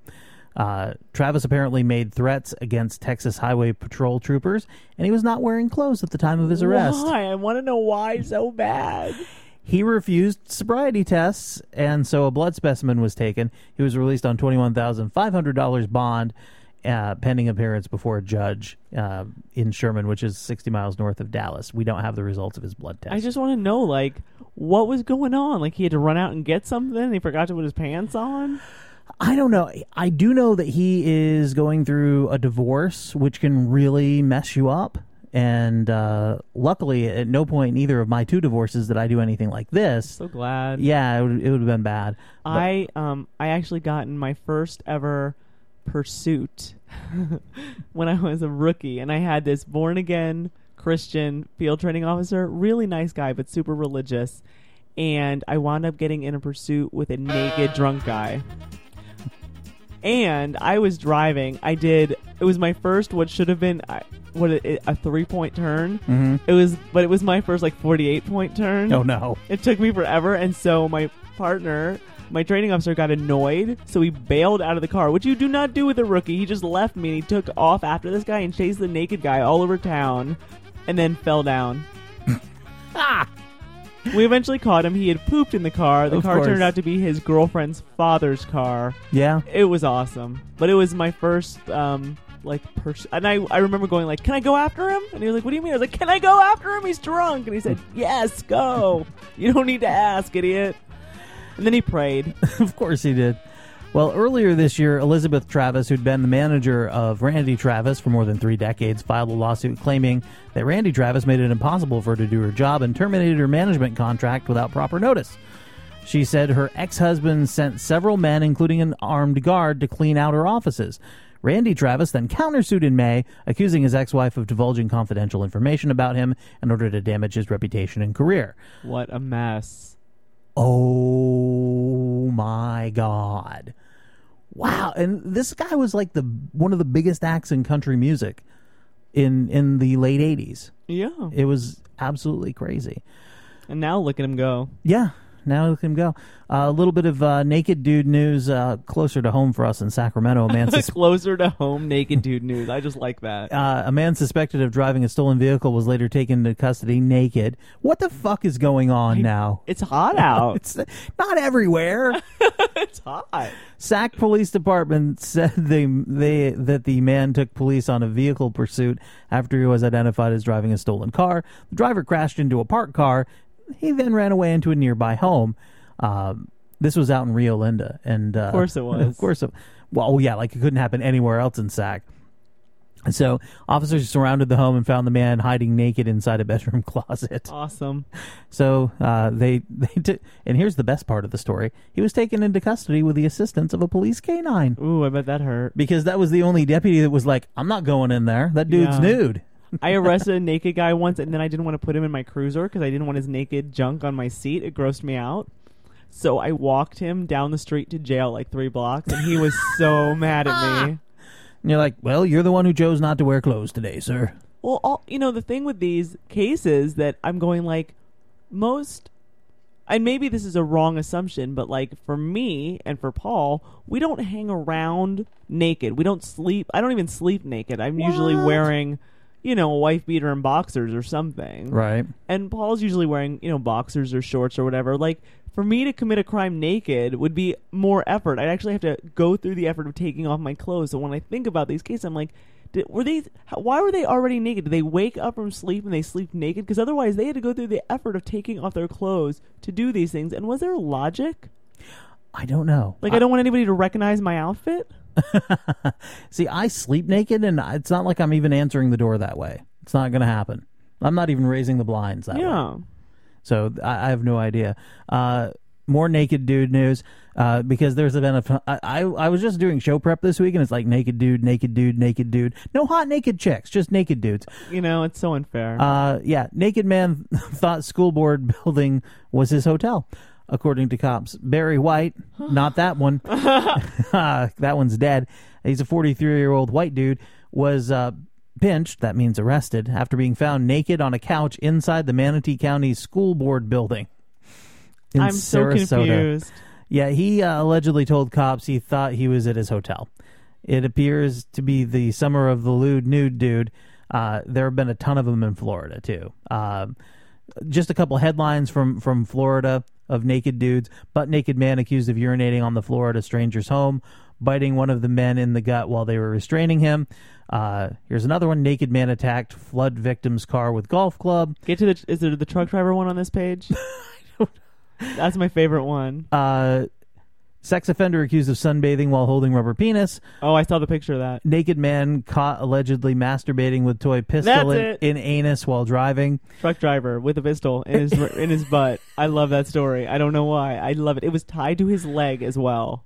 Travis apparently made threats against Texas Highway Patrol troopers, and he was not wearing clothes at the time of his arrest. Why? I want to know why so bad. He refused sobriety tests, and so a blood specimen was taken. He was released on $21,500 bond, pending appearance before a judge in Sherman, which is 60 miles north of Dallas. We don't have the results of his blood test. I just want to know, like, what was going on? Like, he had to run out and get something, and he forgot to put his pants on? I don't know. I do know that he is going through a divorce, which can really mess you up. And luckily, at no point in either of my 2 divorces did I do anything like this. So glad. Yeah, it would have been bad. I actually got in my first ever pursuit when I was a rookie, and I had this born-again Christian field training officer, really nice guy, but super religious, and I wound up getting in a pursuit with a naked drunk guy. And I was driving. It was my first, what should have been a 3-point turn. Mm-hmm. It was my first 48-point turn. Oh no! It took me forever, and so my partner, my training officer, got annoyed, so he bailed out of the car, which you do not do with a rookie. He just left me, and he took off after this guy and chased the naked guy all over town, and then fell down. We eventually caught him. He had pooped in the car. The car turned out to be his girlfriend's father's car. Yeah. It was awesome. But it was my first, and I remember going can I go after him? And he was like, what do you mean? I was like, can I go after him? He's drunk. And he said, yes, go. You don't need to ask, idiot. And then he prayed. Of course he did. Well, earlier this year, Elizabeth Travis, who'd been the manager of Randy Travis for more than 3 decades, filed a lawsuit claiming that Randy Travis made it impossible for her to do her job and terminated her management contract without proper notice. She said her ex-husband sent several men, including an armed guard, to clean out her offices. Randy Travis then countersued in May, accusing his ex-wife of divulging confidential information about him in order to damage his reputation and career. What a mess. Oh my God. Wow. And this guy was like one of the biggest acts in country music in the late 80s. Yeah. It was absolutely crazy. And now look at him go. Yeah. Now look at him go. A little bit of naked dude news closer to home for us in Sacramento. A man Closer to home, naked dude news. I just like that. a man suspected of driving a stolen vehicle was later taken into custody naked. What the fuck is going on now? It's hot out. It's not everywhere. It's hot. Sac Police Department said that the man took police on a vehicle pursuit after he was identified as driving a stolen car. The driver crashed into a parked car. He then ran away into a nearby home. This was out in Rio Linda, and Of course it was. Of course, well, yeah, like it couldn't happen anywhere else in Sac. And so officers surrounded the home and found the man hiding naked inside a bedroom closet. Awesome. So they took, and here's the best part of the story: he was taken into custody with the assistance of a police canine. Ooh, I bet that hurt. Because that was the only deputy that was like, "I'm not going in there. That dude's Yeah. nude." I arrested a naked guy once, and then I didn't want to put him in my cruiser because I didn't want his naked junk on my seat. It grossed me out. So I walked him down the street to jail like 3 blocks, and he was so mad at me. And you're like, "Well, you're the one who chose not to wear clothes today, sir." Well, the thing with these cases that I'm going like most, and maybe this is a wrong assumption, but like for me and for Paul, we don't hang around naked. We don't sleep. I don't even sleep naked. I'm usually wearing, a wife beater and boxers or something. Right. And Paul's usually wearing, boxers or shorts or whatever. Like, for me to commit a crime naked would be more effort. I'd actually have to go through the effort of taking off my clothes. So when I think about these cases, I'm like, why were they already naked? Did they wake up from sleep and they sleep naked? Because otherwise they had to go through the effort of taking off their clothes to do these things. And was there logic? I don't know. Like, I don't want anybody to recognize my outfit. See, I sleep naked, and it's not like I'm even answering the door that way. It's not going to happen. I'm not even raising the blinds that way. So I have no idea. More naked dude news, because there's been I was just doing show prep this week, and it's like naked dude, naked dude, naked dude. No hot naked chicks, just naked dudes. It's so unfair. Yeah, naked man thought school board building was his hotel, according to cops. Barry White, not that one. That one's dead. He's a 43-year-old white dude, was pinched, that means arrested, after being found naked on a couch inside the Manatee County School Board building in I'm so Sarasota. confused. Yeah, he allegedly told cops he thought he was at his hotel. It appears to be the summer of the lewd nude dude. There have been a ton of them in Florida, too. Just a couple headlines from Florida of naked dudes. Butt naked man accused of urinating on the floor at a stranger's home, biting one of the men in the gut while they were restraining him. Here's another one. Naked man attacked flood victim's car with golf club. Is there the truck driver one on this page? That's my favorite one. Sex offender accused of sunbathing while holding rubber penis. Oh, I saw the picture of that. Naked man caught allegedly masturbating with toy pistol in anus while driving. Truck driver with a pistol in his butt. I love that story. I don't know why. I love it. It was tied to his leg as well.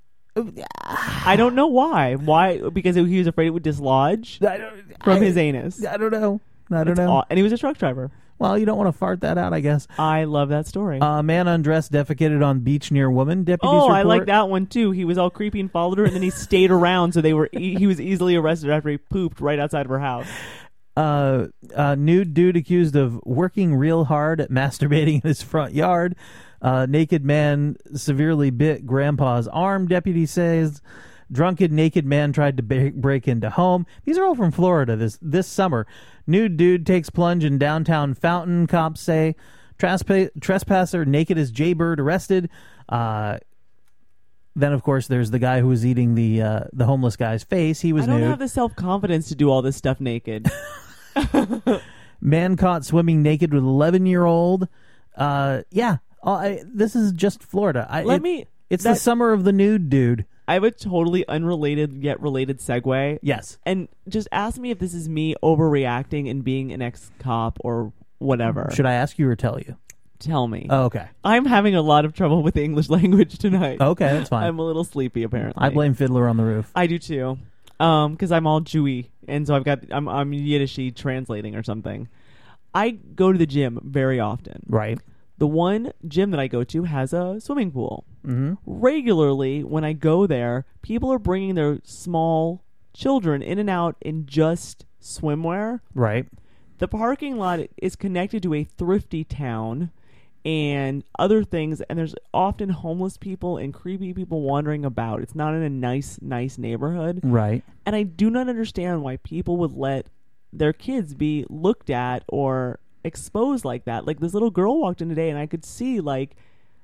I don't know why. Why? Because he was afraid it would dislodge from his anus. I don't know. And he was a truck driver. Well, you don't want to fart that out, I guess. I love that story. Man undressed, defecated on beach near woman. Deputies report. I like that one too. He was all creepy and followed her, and then he stayed around, so he was easily arrested after he pooped right outside of her house. Nude dude accused of working real hard at masturbating in his front yard. Naked man severely bit grandpa's arm, deputy says. Drunken naked man tried to break into home. These are all from Florida this summer. Nude dude takes plunge in downtown Fountain, cops say. Trespasser naked as Jaybird arrested. Then, of course, there's the guy who was eating the homeless guy's face. He was nude. I don't have the self-confidence to do all this stuff naked. Man caught swimming naked with 11-year-old. This is just Florida. It's the summer of the nude dude. I have a totally unrelated yet related segue. Yes. And just ask me if this is me overreacting and being an ex-cop or whatever. Should I ask you or tell you? Tell me. Oh, okay. I'm having a lot of trouble with the English language tonight. Okay, that's fine. I'm a little sleepy, apparently. I blame Fiddler on the Roof. I do too. Because I'm all Jewy, and so I'm Yiddishy translating or something. I go to the gym very often. Right. The one gym that I go to has a swimming pool. Mm-hmm. Regularly, when I go there, people are bringing their small children in and out in just swimwear. Right. The parking lot is connected to a thrifty town and other things, and there's often homeless people and creepy people wandering about. It's not in a nice neighborhood. Right. And I do not understand why people would let their kids be looked at or exposed like that. Like, this little girl walked in today and I could see like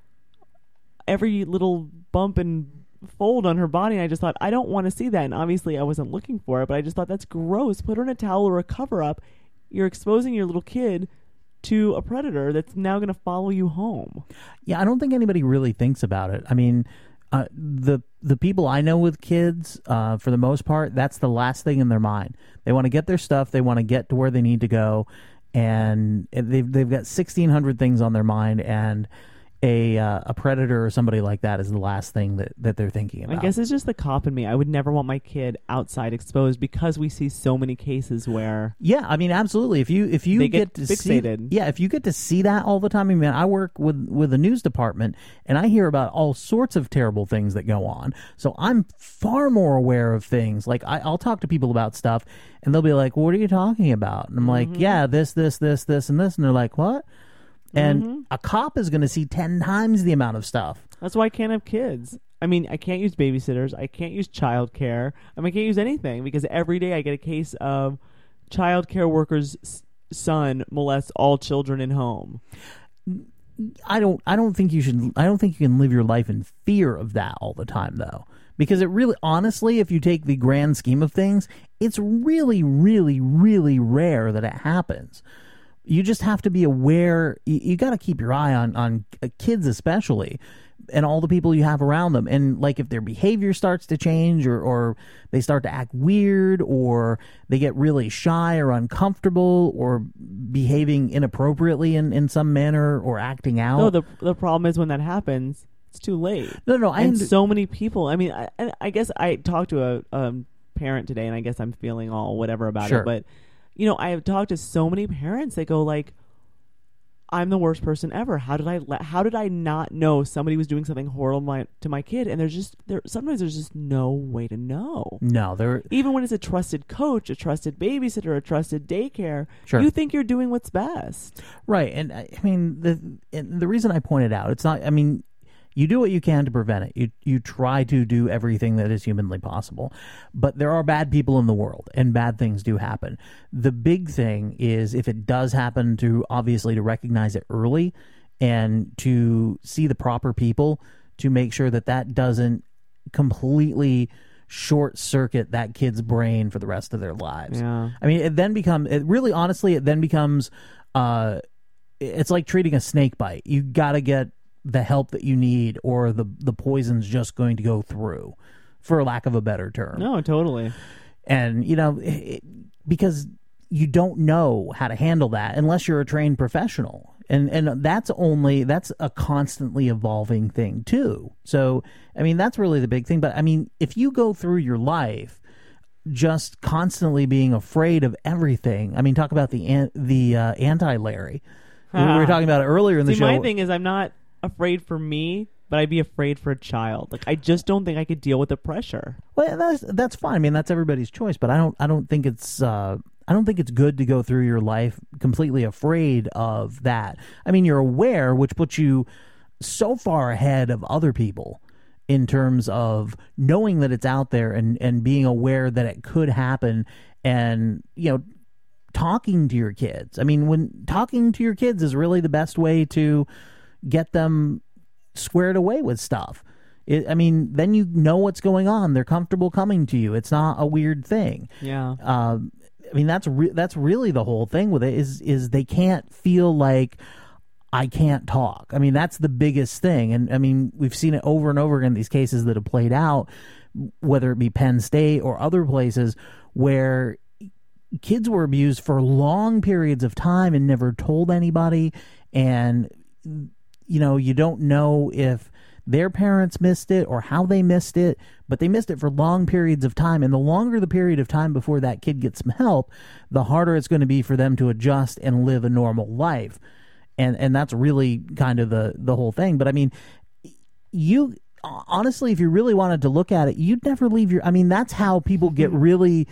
every little bump and fold on her body, and I just thought, I don't want to see that. And obviously I wasn't looking for it, but I just thought, that's gross. Put her in a towel or a cover up. You're exposing your little kid to a predator that's now going to follow you home. Yeah, I don't think anybody really thinks about it. I mean, the people I know with kids, for the most part, that's the last thing in their mind. They want to get their stuff. They want to get to where they need to go. And they've got 1,600 things on their mind, and a predator or somebody like that is the last thing that they're thinking about. I guess it's just the cop in me. I would never want my kid outside exposed, because we see so many cases where I mean, absolutely. If you they get to fixated. if you get to see that all the time. I mean, I work with a news department, and I hear about all sorts of terrible things that go on. So I'm far more aware of things. Like, I'll talk to people about stuff, and they'll be like, "What are you talking about?" And I'm like, "Yeah, this, and this," and they're like, "What?" And a cop is going to see 10 times the amount of stuff. That's why I can't have kids. I mean, I can't use babysitters. I can't use childcare. I can't use anything, because every day I get a case of childcare worker's son molests all children in home. I don't think you can live your life in fear of that all the time, though. Because it really, honestly, if you take the grand scheme of things, it's really, really, really rare that it happens. You just have to be aware. You got to keep your eye on kids, especially, and all the people you have around them. And like, if their behavior starts to change, or they start to act weird, or they get really shy or uncomfortable, or behaving inappropriately in some manner, or acting out. No, the problem is when that happens, it's too late. No. So many people. I mean, I guess I talked to a parent today, and I guess I'm feeling all whatever about it, but. You know, I have talked to so many parents. They go like, "I'm the worst person ever. How did I not know somebody was doing something horrible to my kid?" And sometimes there's just no way to know. No, even when it's a trusted coach, a trusted babysitter, a trusted daycare, sure. You think you're doing what's best, right? And I mean, the reason I pointed out, it's not. I mean, you do what you can to prevent it. You try to do everything that is humanly possible. But there are bad people in the world, and bad things do happen. The big thing is, if it does happen, to recognize it early, and to see the proper people to make sure that doesn't completely short circuit that kid's brain for the rest of their lives. Yeah. I mean, it then becomes it's like treating a snake bite. You got to get the help that you need, or the poison's just going to go through, for lack of a better term. No, totally. And, because you don't know how to handle that unless you're a trained professional. And that's a constantly evolving thing, too. So, I mean, that's really the big thing. But, I mean, if you go through your life just constantly being afraid of everything, I mean, talk about the anti-Larry. We were talking about it earlier in the show. My thing is, I'm not afraid for me, but I'd be afraid for a child. Like, I just don't think I could deal with the pressure. Well, that's fine. I mean, that's everybody's choice, but I don't think it's good to go through your life completely afraid of that. I mean, you're aware, which puts you so far ahead of other people in terms of knowing that it's out there, and being aware that it could happen, and talking to your kids. I mean, when talking to your kids is really the best way to get them squared away with stuff. Then you know what's going on. They're comfortable coming to you. It's not a weird thing. Yeah. That's really the whole thing with it is they can't feel like, I can't talk. I mean, that's the biggest thing. And I mean, we've seen it over and over again in these cases that have played out, whether it be Penn State or other places, where kids were abused for long periods of time and never told anybody. And, you know, you don't know if their parents missed it or how they missed it, but they missed it for long periods of time. And the longer the period of time before that kid gets some help, the harder it's going to be for them to adjust and live a normal life. And that's really kind of the whole thing. But I mean, you honestly, if you really wanted to look at it, you'd never leave your, I mean, that's how people get really,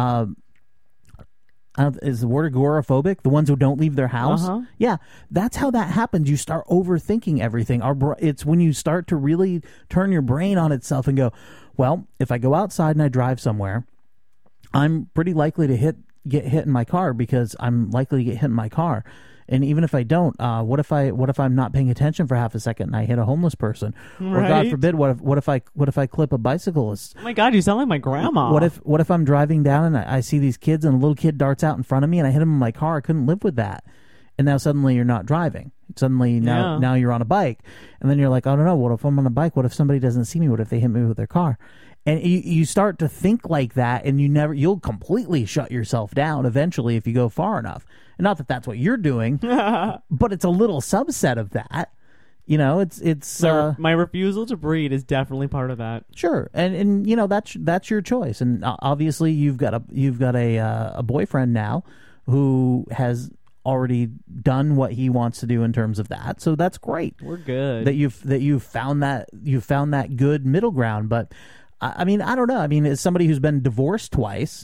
is the word agoraphobic? The ones who don't leave their house? Uh-huh. Yeah, that's how that happens. You start overthinking everything. It's when you start to really turn your brain on itself and go, well, if I go outside and I drive somewhere, I'm pretty likely to get hit in my car because I'm likely to get hit in my car. And even if I don't, what if I'm not paying attention for half a second and I hit a homeless person? Or God Right. forbid, what if I clip a bicyclist? Oh my God, you sound like my grandma. What if I'm driving down and I see these kids and a little kid darts out in front of me and I hit him in my car? I couldn't live with that. And now suddenly you're not driving. Suddenly now you're on a bike. And then you're like, I don't know, what if I'm on a bike? What if somebody doesn't see me? What if they hit me with their car? And you start to think like that, and you'll completely shut yourself down eventually if you go far enough. And not that that's what you're doing, but it's a little subset of that. You know, it's my refusal to breed is definitely part of that. sure, and you know that's your choice. And obviously you've got a boyfriend now who has already done what he wants to do in terms of that. So that's great. We're good. That you've found that good middle ground. But I mean, I don't know. I mean, as somebody who's been divorced twice,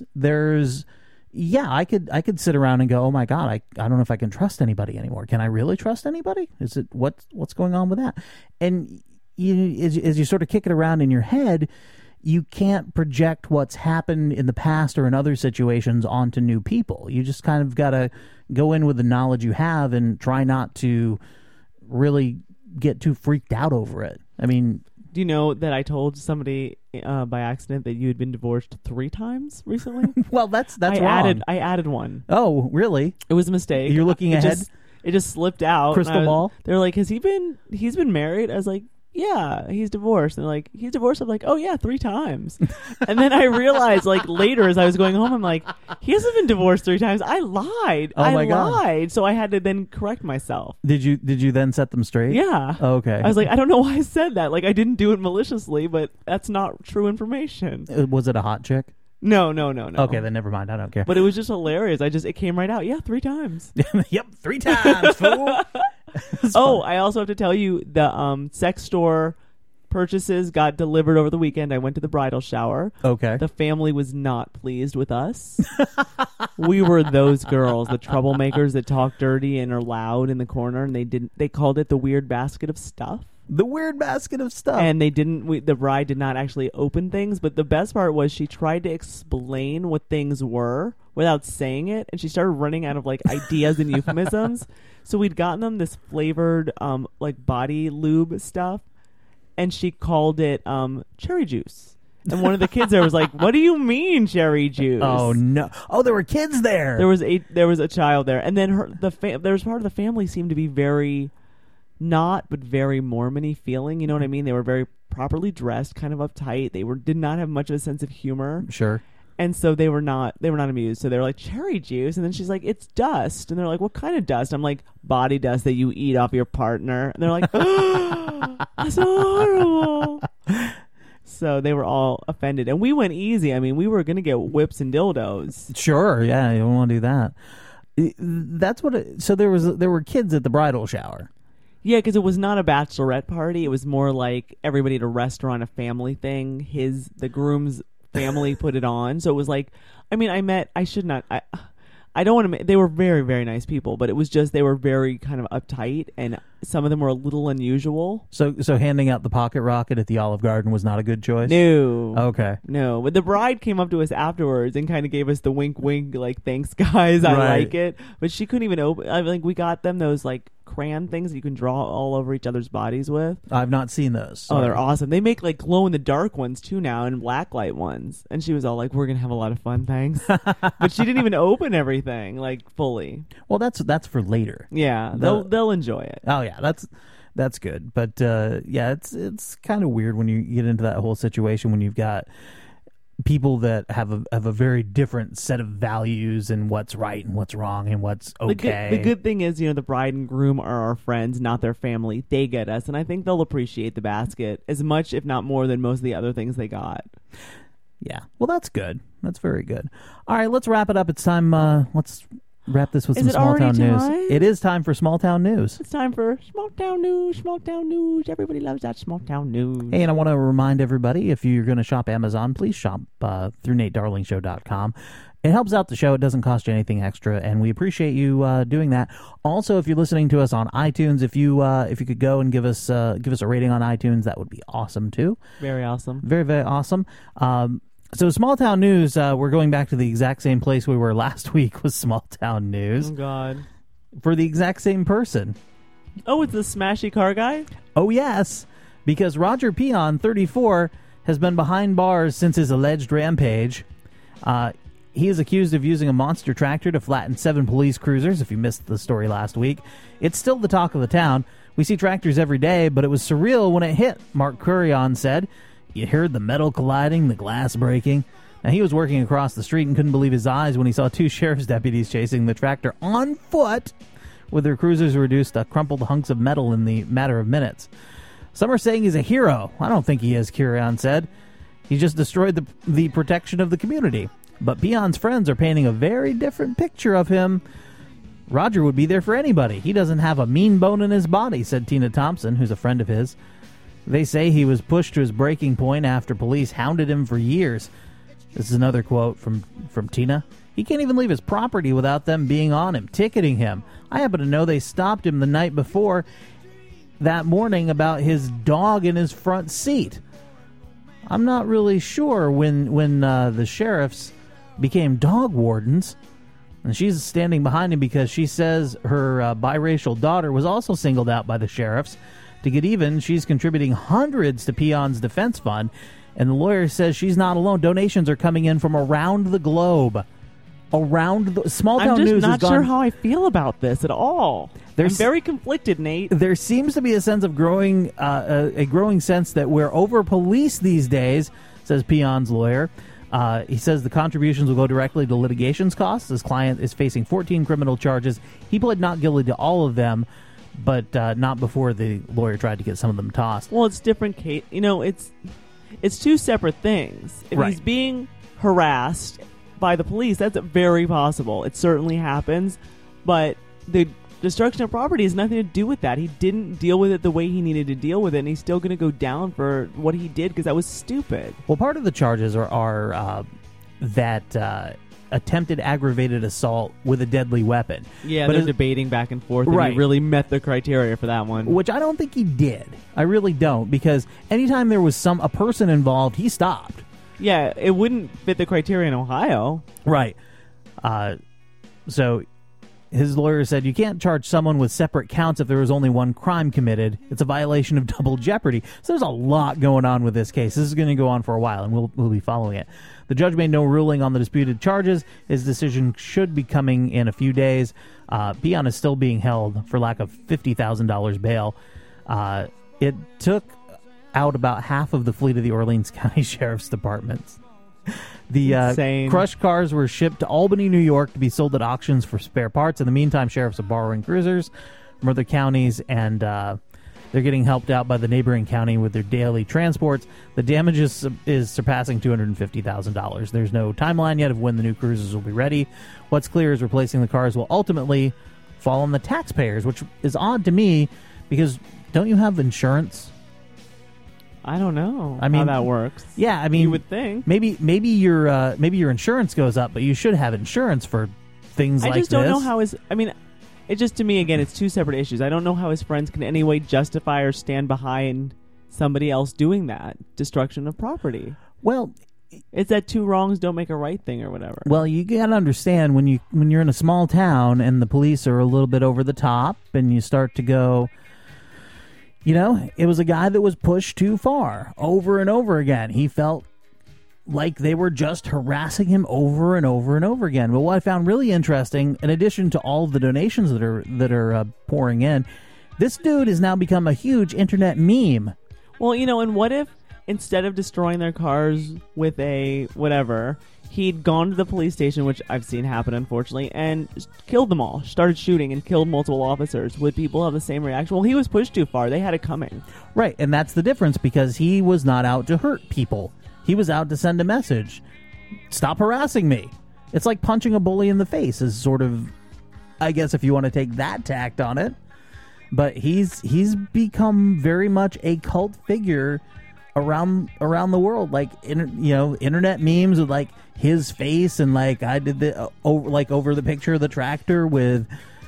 I could sit around and go, oh my God, I don't know if I can trust anybody anymore. Can I really trust anybody? Is it what's going on with that? And as you sort of kick it around in your head, you can't project what's happened in the past or in other situations onto new people. You just kind of got to go in with the knowledge you have and try not to really get too freaked out over it. I mean, do you know that I told somebody by accident that you had been divorced 3 times recently? well, that's I wrong. added one. Oh, really? It was a mistake. You're looking ahead? It just slipped out. Crystal ball? They're like, he's been married? I was like, yeah, he's divorced. And they're like, he's divorced? I'm like, oh yeah, 3 times. And then I realized like later as I was going home, I'm like, he hasn't been divorced 3 times. I lied. Oh my God. I lied. So I had to then correct myself. Did you then set them straight? Yeah. Oh, okay. I was like, I don't know why I said that. Like I didn't do it maliciously, but that's not true information. Was it a hot chick? No. Okay, then never mind. I don't care. But it was just hilarious. It came right out. Yeah, 3 times. Yep, 3 times, fool. Oh, I also have to tell you the sex store purchases got delivered over the weekend. I went to the bridal shower. Okay. The family was not pleased with us. We were those girls, the troublemakers that talk dirty and are loud in the corner, and they called it the weird basket of stuff. The weird basket of stuff. And the bride did not actually open things, but the best part was she tried to explain what things were without saying it, and she started running out of like ideas and euphemisms. So we'd gotten them this flavored like body lube stuff, and she called it cherry juice. And one of the kids there was like, "What do you mean cherry juice?" Oh no! Oh, there were kids there. There was a child there, and then there was part of the family seemed to be very not, but very Mormon-y feeling. You know what I mean? They were very properly dressed, kind of uptight. They did not have much of a sense of humor. Sure. And so they were not amused. So they were like, cherry juice. And then she's like, it's dust. And they're like, what kind of dust? I'm like, body dust that you eat off your partner. And they're like, oh, that's horrible. So they were all offended. And we went easy. I mean, we were going to get whips and dildos. Sure. Yeah, you don't want to do that. That's what so there were kids at the bridal shower. Yeah, because it was not a bachelorette party. It was more like everybody at a restaurant, a family thing. The groom's family put it on. So it was like, I mean, I don't want to, they were very, very nice people, but it was just, they were very kind of uptight, and some of them were a little unusual. So handing out the pocket rocket at the Olive Garden was not a good choice? No. Okay. No. But the bride came up to us afterwards and kind of gave us the wink, wink, like, thanks, guys. I like it. But she couldn't even open, I think we got them those, like, crayon things that you can draw all over each other's bodies with. I've not seen those. Oh, they're awesome. They make like glow in the dark ones too now and blacklight ones. And she was all like, "We're gonna have a lot of fun, thanks." But she didn't even open everything like fully. Well, that's for later. Yeah, they'll enjoy it. Oh yeah, that's good. But yeah, it's kind of weird when you get into that whole situation when you've got people that have a very different set of values and what's right and what's wrong and what's okay. The good thing is, the bride and groom are our friends, not their family. They get us, and I think they'll appreciate the basket as much, if not more, than most of the other things they got. Yeah, well, that's good. That's very good. All right, let's wrap it up. It's time. Let's wrap this with some small town news. It is time for small town news. It's time for small town news. Small town news. Everybody loves that small town news. Hey, and I want to remind everybody, if you're going to shop Amazon, please shop through NateDarlingShow.com. It helps out the show. It doesn't cost you anything extra, and we appreciate you doing that. Also, if you're listening to us on iTunes, if you could go and give us a rating on iTunes, that would be awesome too. Very awesome. Very, very awesome. So small town news, we're going back to the exact same place we were last week with small town news. Oh, God. For the exact same person. Oh, it's the smashy car guy? Oh, yes. Because Roger Peon, 34, has been behind bars since his alleged rampage. He is accused of using a monster tractor to flatten 7 police cruisers, if you missed the story last week. It's still the talk of the town. We see tractors every day, but it was surreal when it hit, Mark Curion said. You heard the metal colliding, the glass breaking. Now, he was working across the street and couldn't believe his eyes when he saw 2 sheriff's deputies chasing the tractor on foot, with their cruisers reduced to crumpled hunks of metal in the matter of minutes. Some are saying he's a hero. I don't think he is, Curion said. He just destroyed the protection of the community. But Peon's friends are painting a very different picture of him. Roger would be there for anybody. He doesn't have a mean bone in his body, said Tina Thompson, who's a friend of his. They say he was pushed to his breaking point after police hounded him for years. This is another quote from Tina. He can't even leave his property without them being on him, ticketing him. I happen to know they stopped him the night before that morning about his dog in his front seat. I'm not really sure when the sheriffs became dog wardens. And she's standing behind him because she says her biracial daughter was also singled out by the sheriffs. To get even, she's contributing hundreds to Peon's defense fund, and the lawyer says she's not alone. Donations are coming in from around the globe. Small town news. I'm just not sure how I feel about this at all. I'm very conflicted, Nate. There seems to be a sense of a growing sense that we're over-policed these days, says Peon's lawyer. He says the contributions will go directly to litigations costs. His client is facing 14 criminal charges. He pled not guilty to all of them, but not before the lawyer tried to get some of them tossed. Well, it's different, Kate. It's 2 separate things. If he's being harassed by the police, that's very possible. It certainly happens. But the destruction of property has nothing to do with that. He didn't deal with it the way he needed to deal with it, and he's still going to go down for what he did because that was stupid. Well, part of the charges are that attempted aggravated assault with a deadly weapon. Yeah, but they're debating back and forth, and he really met the criteria for that one. Which I don't think he did. I really don't, because anytime there was a person involved, he stopped. Yeah, it wouldn't fit the criteria in Ohio. Right. So his lawyer said you can't charge someone with separate counts if there was only one crime committed. It's a violation of double jeopardy. So there's a lot going on with this case. This is going to go on for a while, and we'll be following it. The judge made no ruling on the disputed charges. His decision should be coming in a few days. Peon is still being held for lack of $50,000 bail. It took out about half of the fleet of the Orleans County Sheriff's Departments. The crushed cars were shipped to Albany, New York to be sold at auctions for spare parts. In the meantime, sheriffs are borrowing cruisers from other counties, and they're getting helped out by the neighboring county with their daily transports. The damage is surpassing $250,000. There's no timeline yet of when the new cruisers will be ready. What's clear is replacing the cars will ultimately fall on the taxpayers, which is odd to me because don't you have insurance? I don't know how that works. Yeah, I mean, you would think maybe your insurance goes up, but you should have insurance for things like this. I just don't know how it just, to me, again, it's 2 separate issues. I don't know how his friends can in any way justify or stand behind somebody else doing that destruction of property. Well, It's that two wrongs don't make a right thing or whatever. Well, you gotta understand when you're in a small town and the police are a little bit over the top, and you start to go, it was a guy that was pushed too far over and over again. He felt like they were just harassing him over and over and over again. But what I found really interesting, in addition to all of the donations that are pouring in, this dude has now become a huge internet meme. Well, and what if instead of destroying their cars with a whatever, he'd gone to the police station, which I've seen happen, unfortunately, and killed them all, started shooting and killed multiple officers. Would people have the same reaction? Well, he was pushed too far. They had it coming. Right, and that's the difference, because he was not out to hurt people. He was out to send a message. Stop harassing me. It's like punching a bully in the face is sort of, I guess, if you want to take that tact on it. But he's become very much a cult figure around the world, like internet memes with like his face, and like I did the over the picture of the tractor with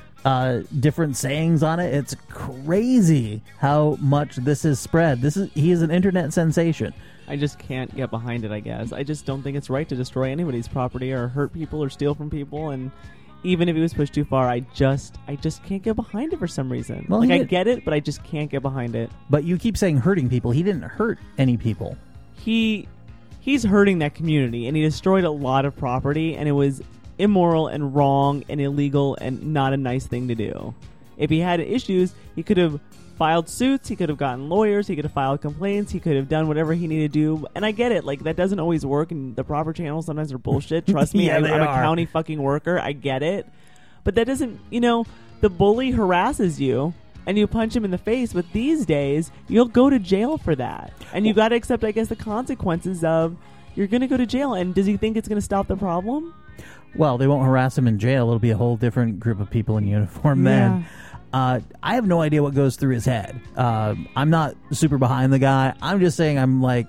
different sayings on it. It's crazy how much this has spread. He is an internet sensation. I just can't get behind it, I guess. I just don't think it's right to destroy anybody's property or hurt people or steal from people. And even if he was pushed too far, I just can't get behind it for some reason. Well, I get it, but I just can't get behind it. But you keep saying hurting people. He didn't hurt any people. He's hurting that community, and he destroyed a lot of property, and it was immoral and wrong and illegal and not a nice thing to do. If he had issues, he could have filed suits, he could have gotten lawyers, he could have filed complaints, he could have done whatever he needed to do. And I get it, like, that doesn't always work, and the proper channels sometimes are bullshit. Trust me, Yeah, I'm a are. county fucking worker. I get it. But that doesn't, the bully harasses you, and you punch him in the face, but these days, you'll go to jail for that. And you got to accept, I guess, the consequences of, you're going to go to jail. And does he think it's going to stop the problem? Well, they won't harass him in jail. It'll be a whole different group of people in uniform then. I have no idea what goes through his head. I'm not super behind the guy. I'm just saying, I'm like,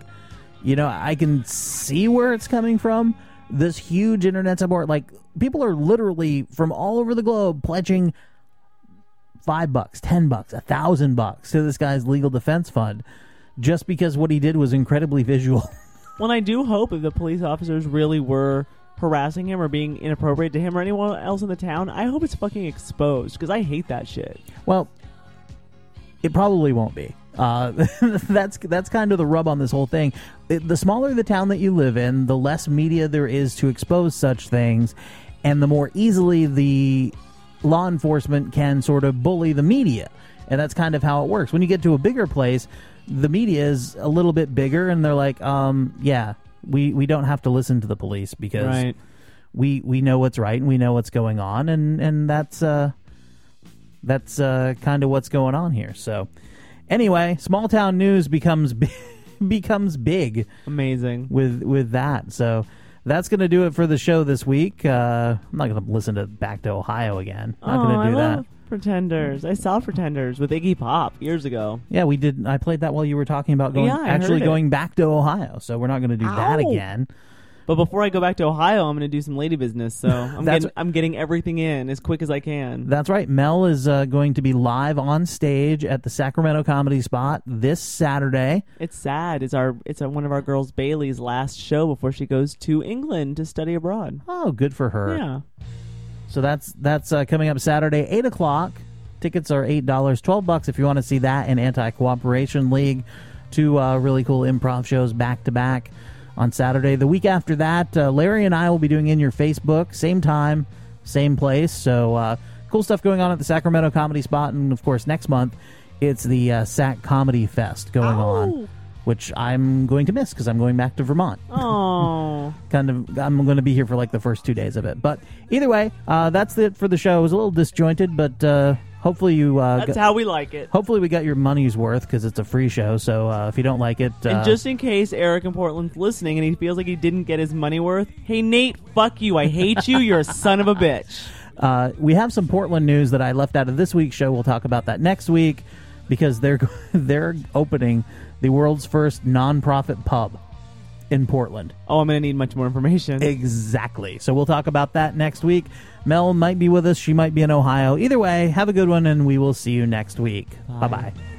I can see where it's coming from. This huge internet support, like, people are literally from all over the globe pledging $5, $10, $1,000 to this guy's legal defense fund, just because what he did was incredibly visual. Well, I do hope if the police officers really were harassing him or being inappropriate to him or anyone else in the town, I hope it's fucking exposed, because I hate that shit. Well, it probably won't be. That's kind of the rub on this whole thing. The smaller the town that you live in, the less media there is to expose such things, and the more easily the law enforcement can sort of bully the media. And that's kind of how it works. When you get to a bigger place, the media is a little bit bigger, and they're like, we don't have to listen to the police, because we know what's right and we know what's going on, and that's kind of what's going on here. So anyway, small town news becomes big. Amazing with that. So that's going to do it for the show this week. I'm not going to listen to Back to Ohio again. Not going to do that. Pretenders. I saw Pretenders with Iggy Pop years ago. Yeah, we did. I played that while you were talking about going back to Ohio. So we're not going to do that again. But before I go back to Ohio, I'm going to do some lady business. So I'm getting everything in as quick as I can. That's right. Mel is going to be live on stage at the Sacramento Comedy Spot this Saturday. It's sad. It's one of our girls, Bailey's, last show before she goes to England to study abroad. Oh, good for her. Yeah. So that's coming up Saturday, 8 o'clock. Tickets are $8, $12 if you want to see that and Anti-Cooperation League. Two really cool improv shows back-to-back on Saturday. The week after that, Larry and I will be doing In Your Facebook, same time, same place. So cool stuff going on at the Sacramento Comedy Spot. And, of course, next month, it's the Sac Comedy Fest going on, which I'm going to miss because I'm going back to Vermont. Oh. I'm going to be here for like the first 2 days of it. But either way, that's it for the show. It was a little disjointed, but hopefully you... that's how we like it. Hopefully we got your money's worth, because it's a free show. So if you don't like it... and just in case Eric in Portland's listening and he feels like he didn't get his money worth, hey, Nate, fuck you. I hate you. You're a son of a bitch. We have some Portland news that I left out of this week's show. We'll talk about that next week, because they're opening the world's first non-profit pub in Portland. Oh, I'm going to need much more information. Exactly. So we'll talk about that next week. Mel might be with us. She might be in Ohio. Either way, have a good one, and we will see you next week. Bye-bye.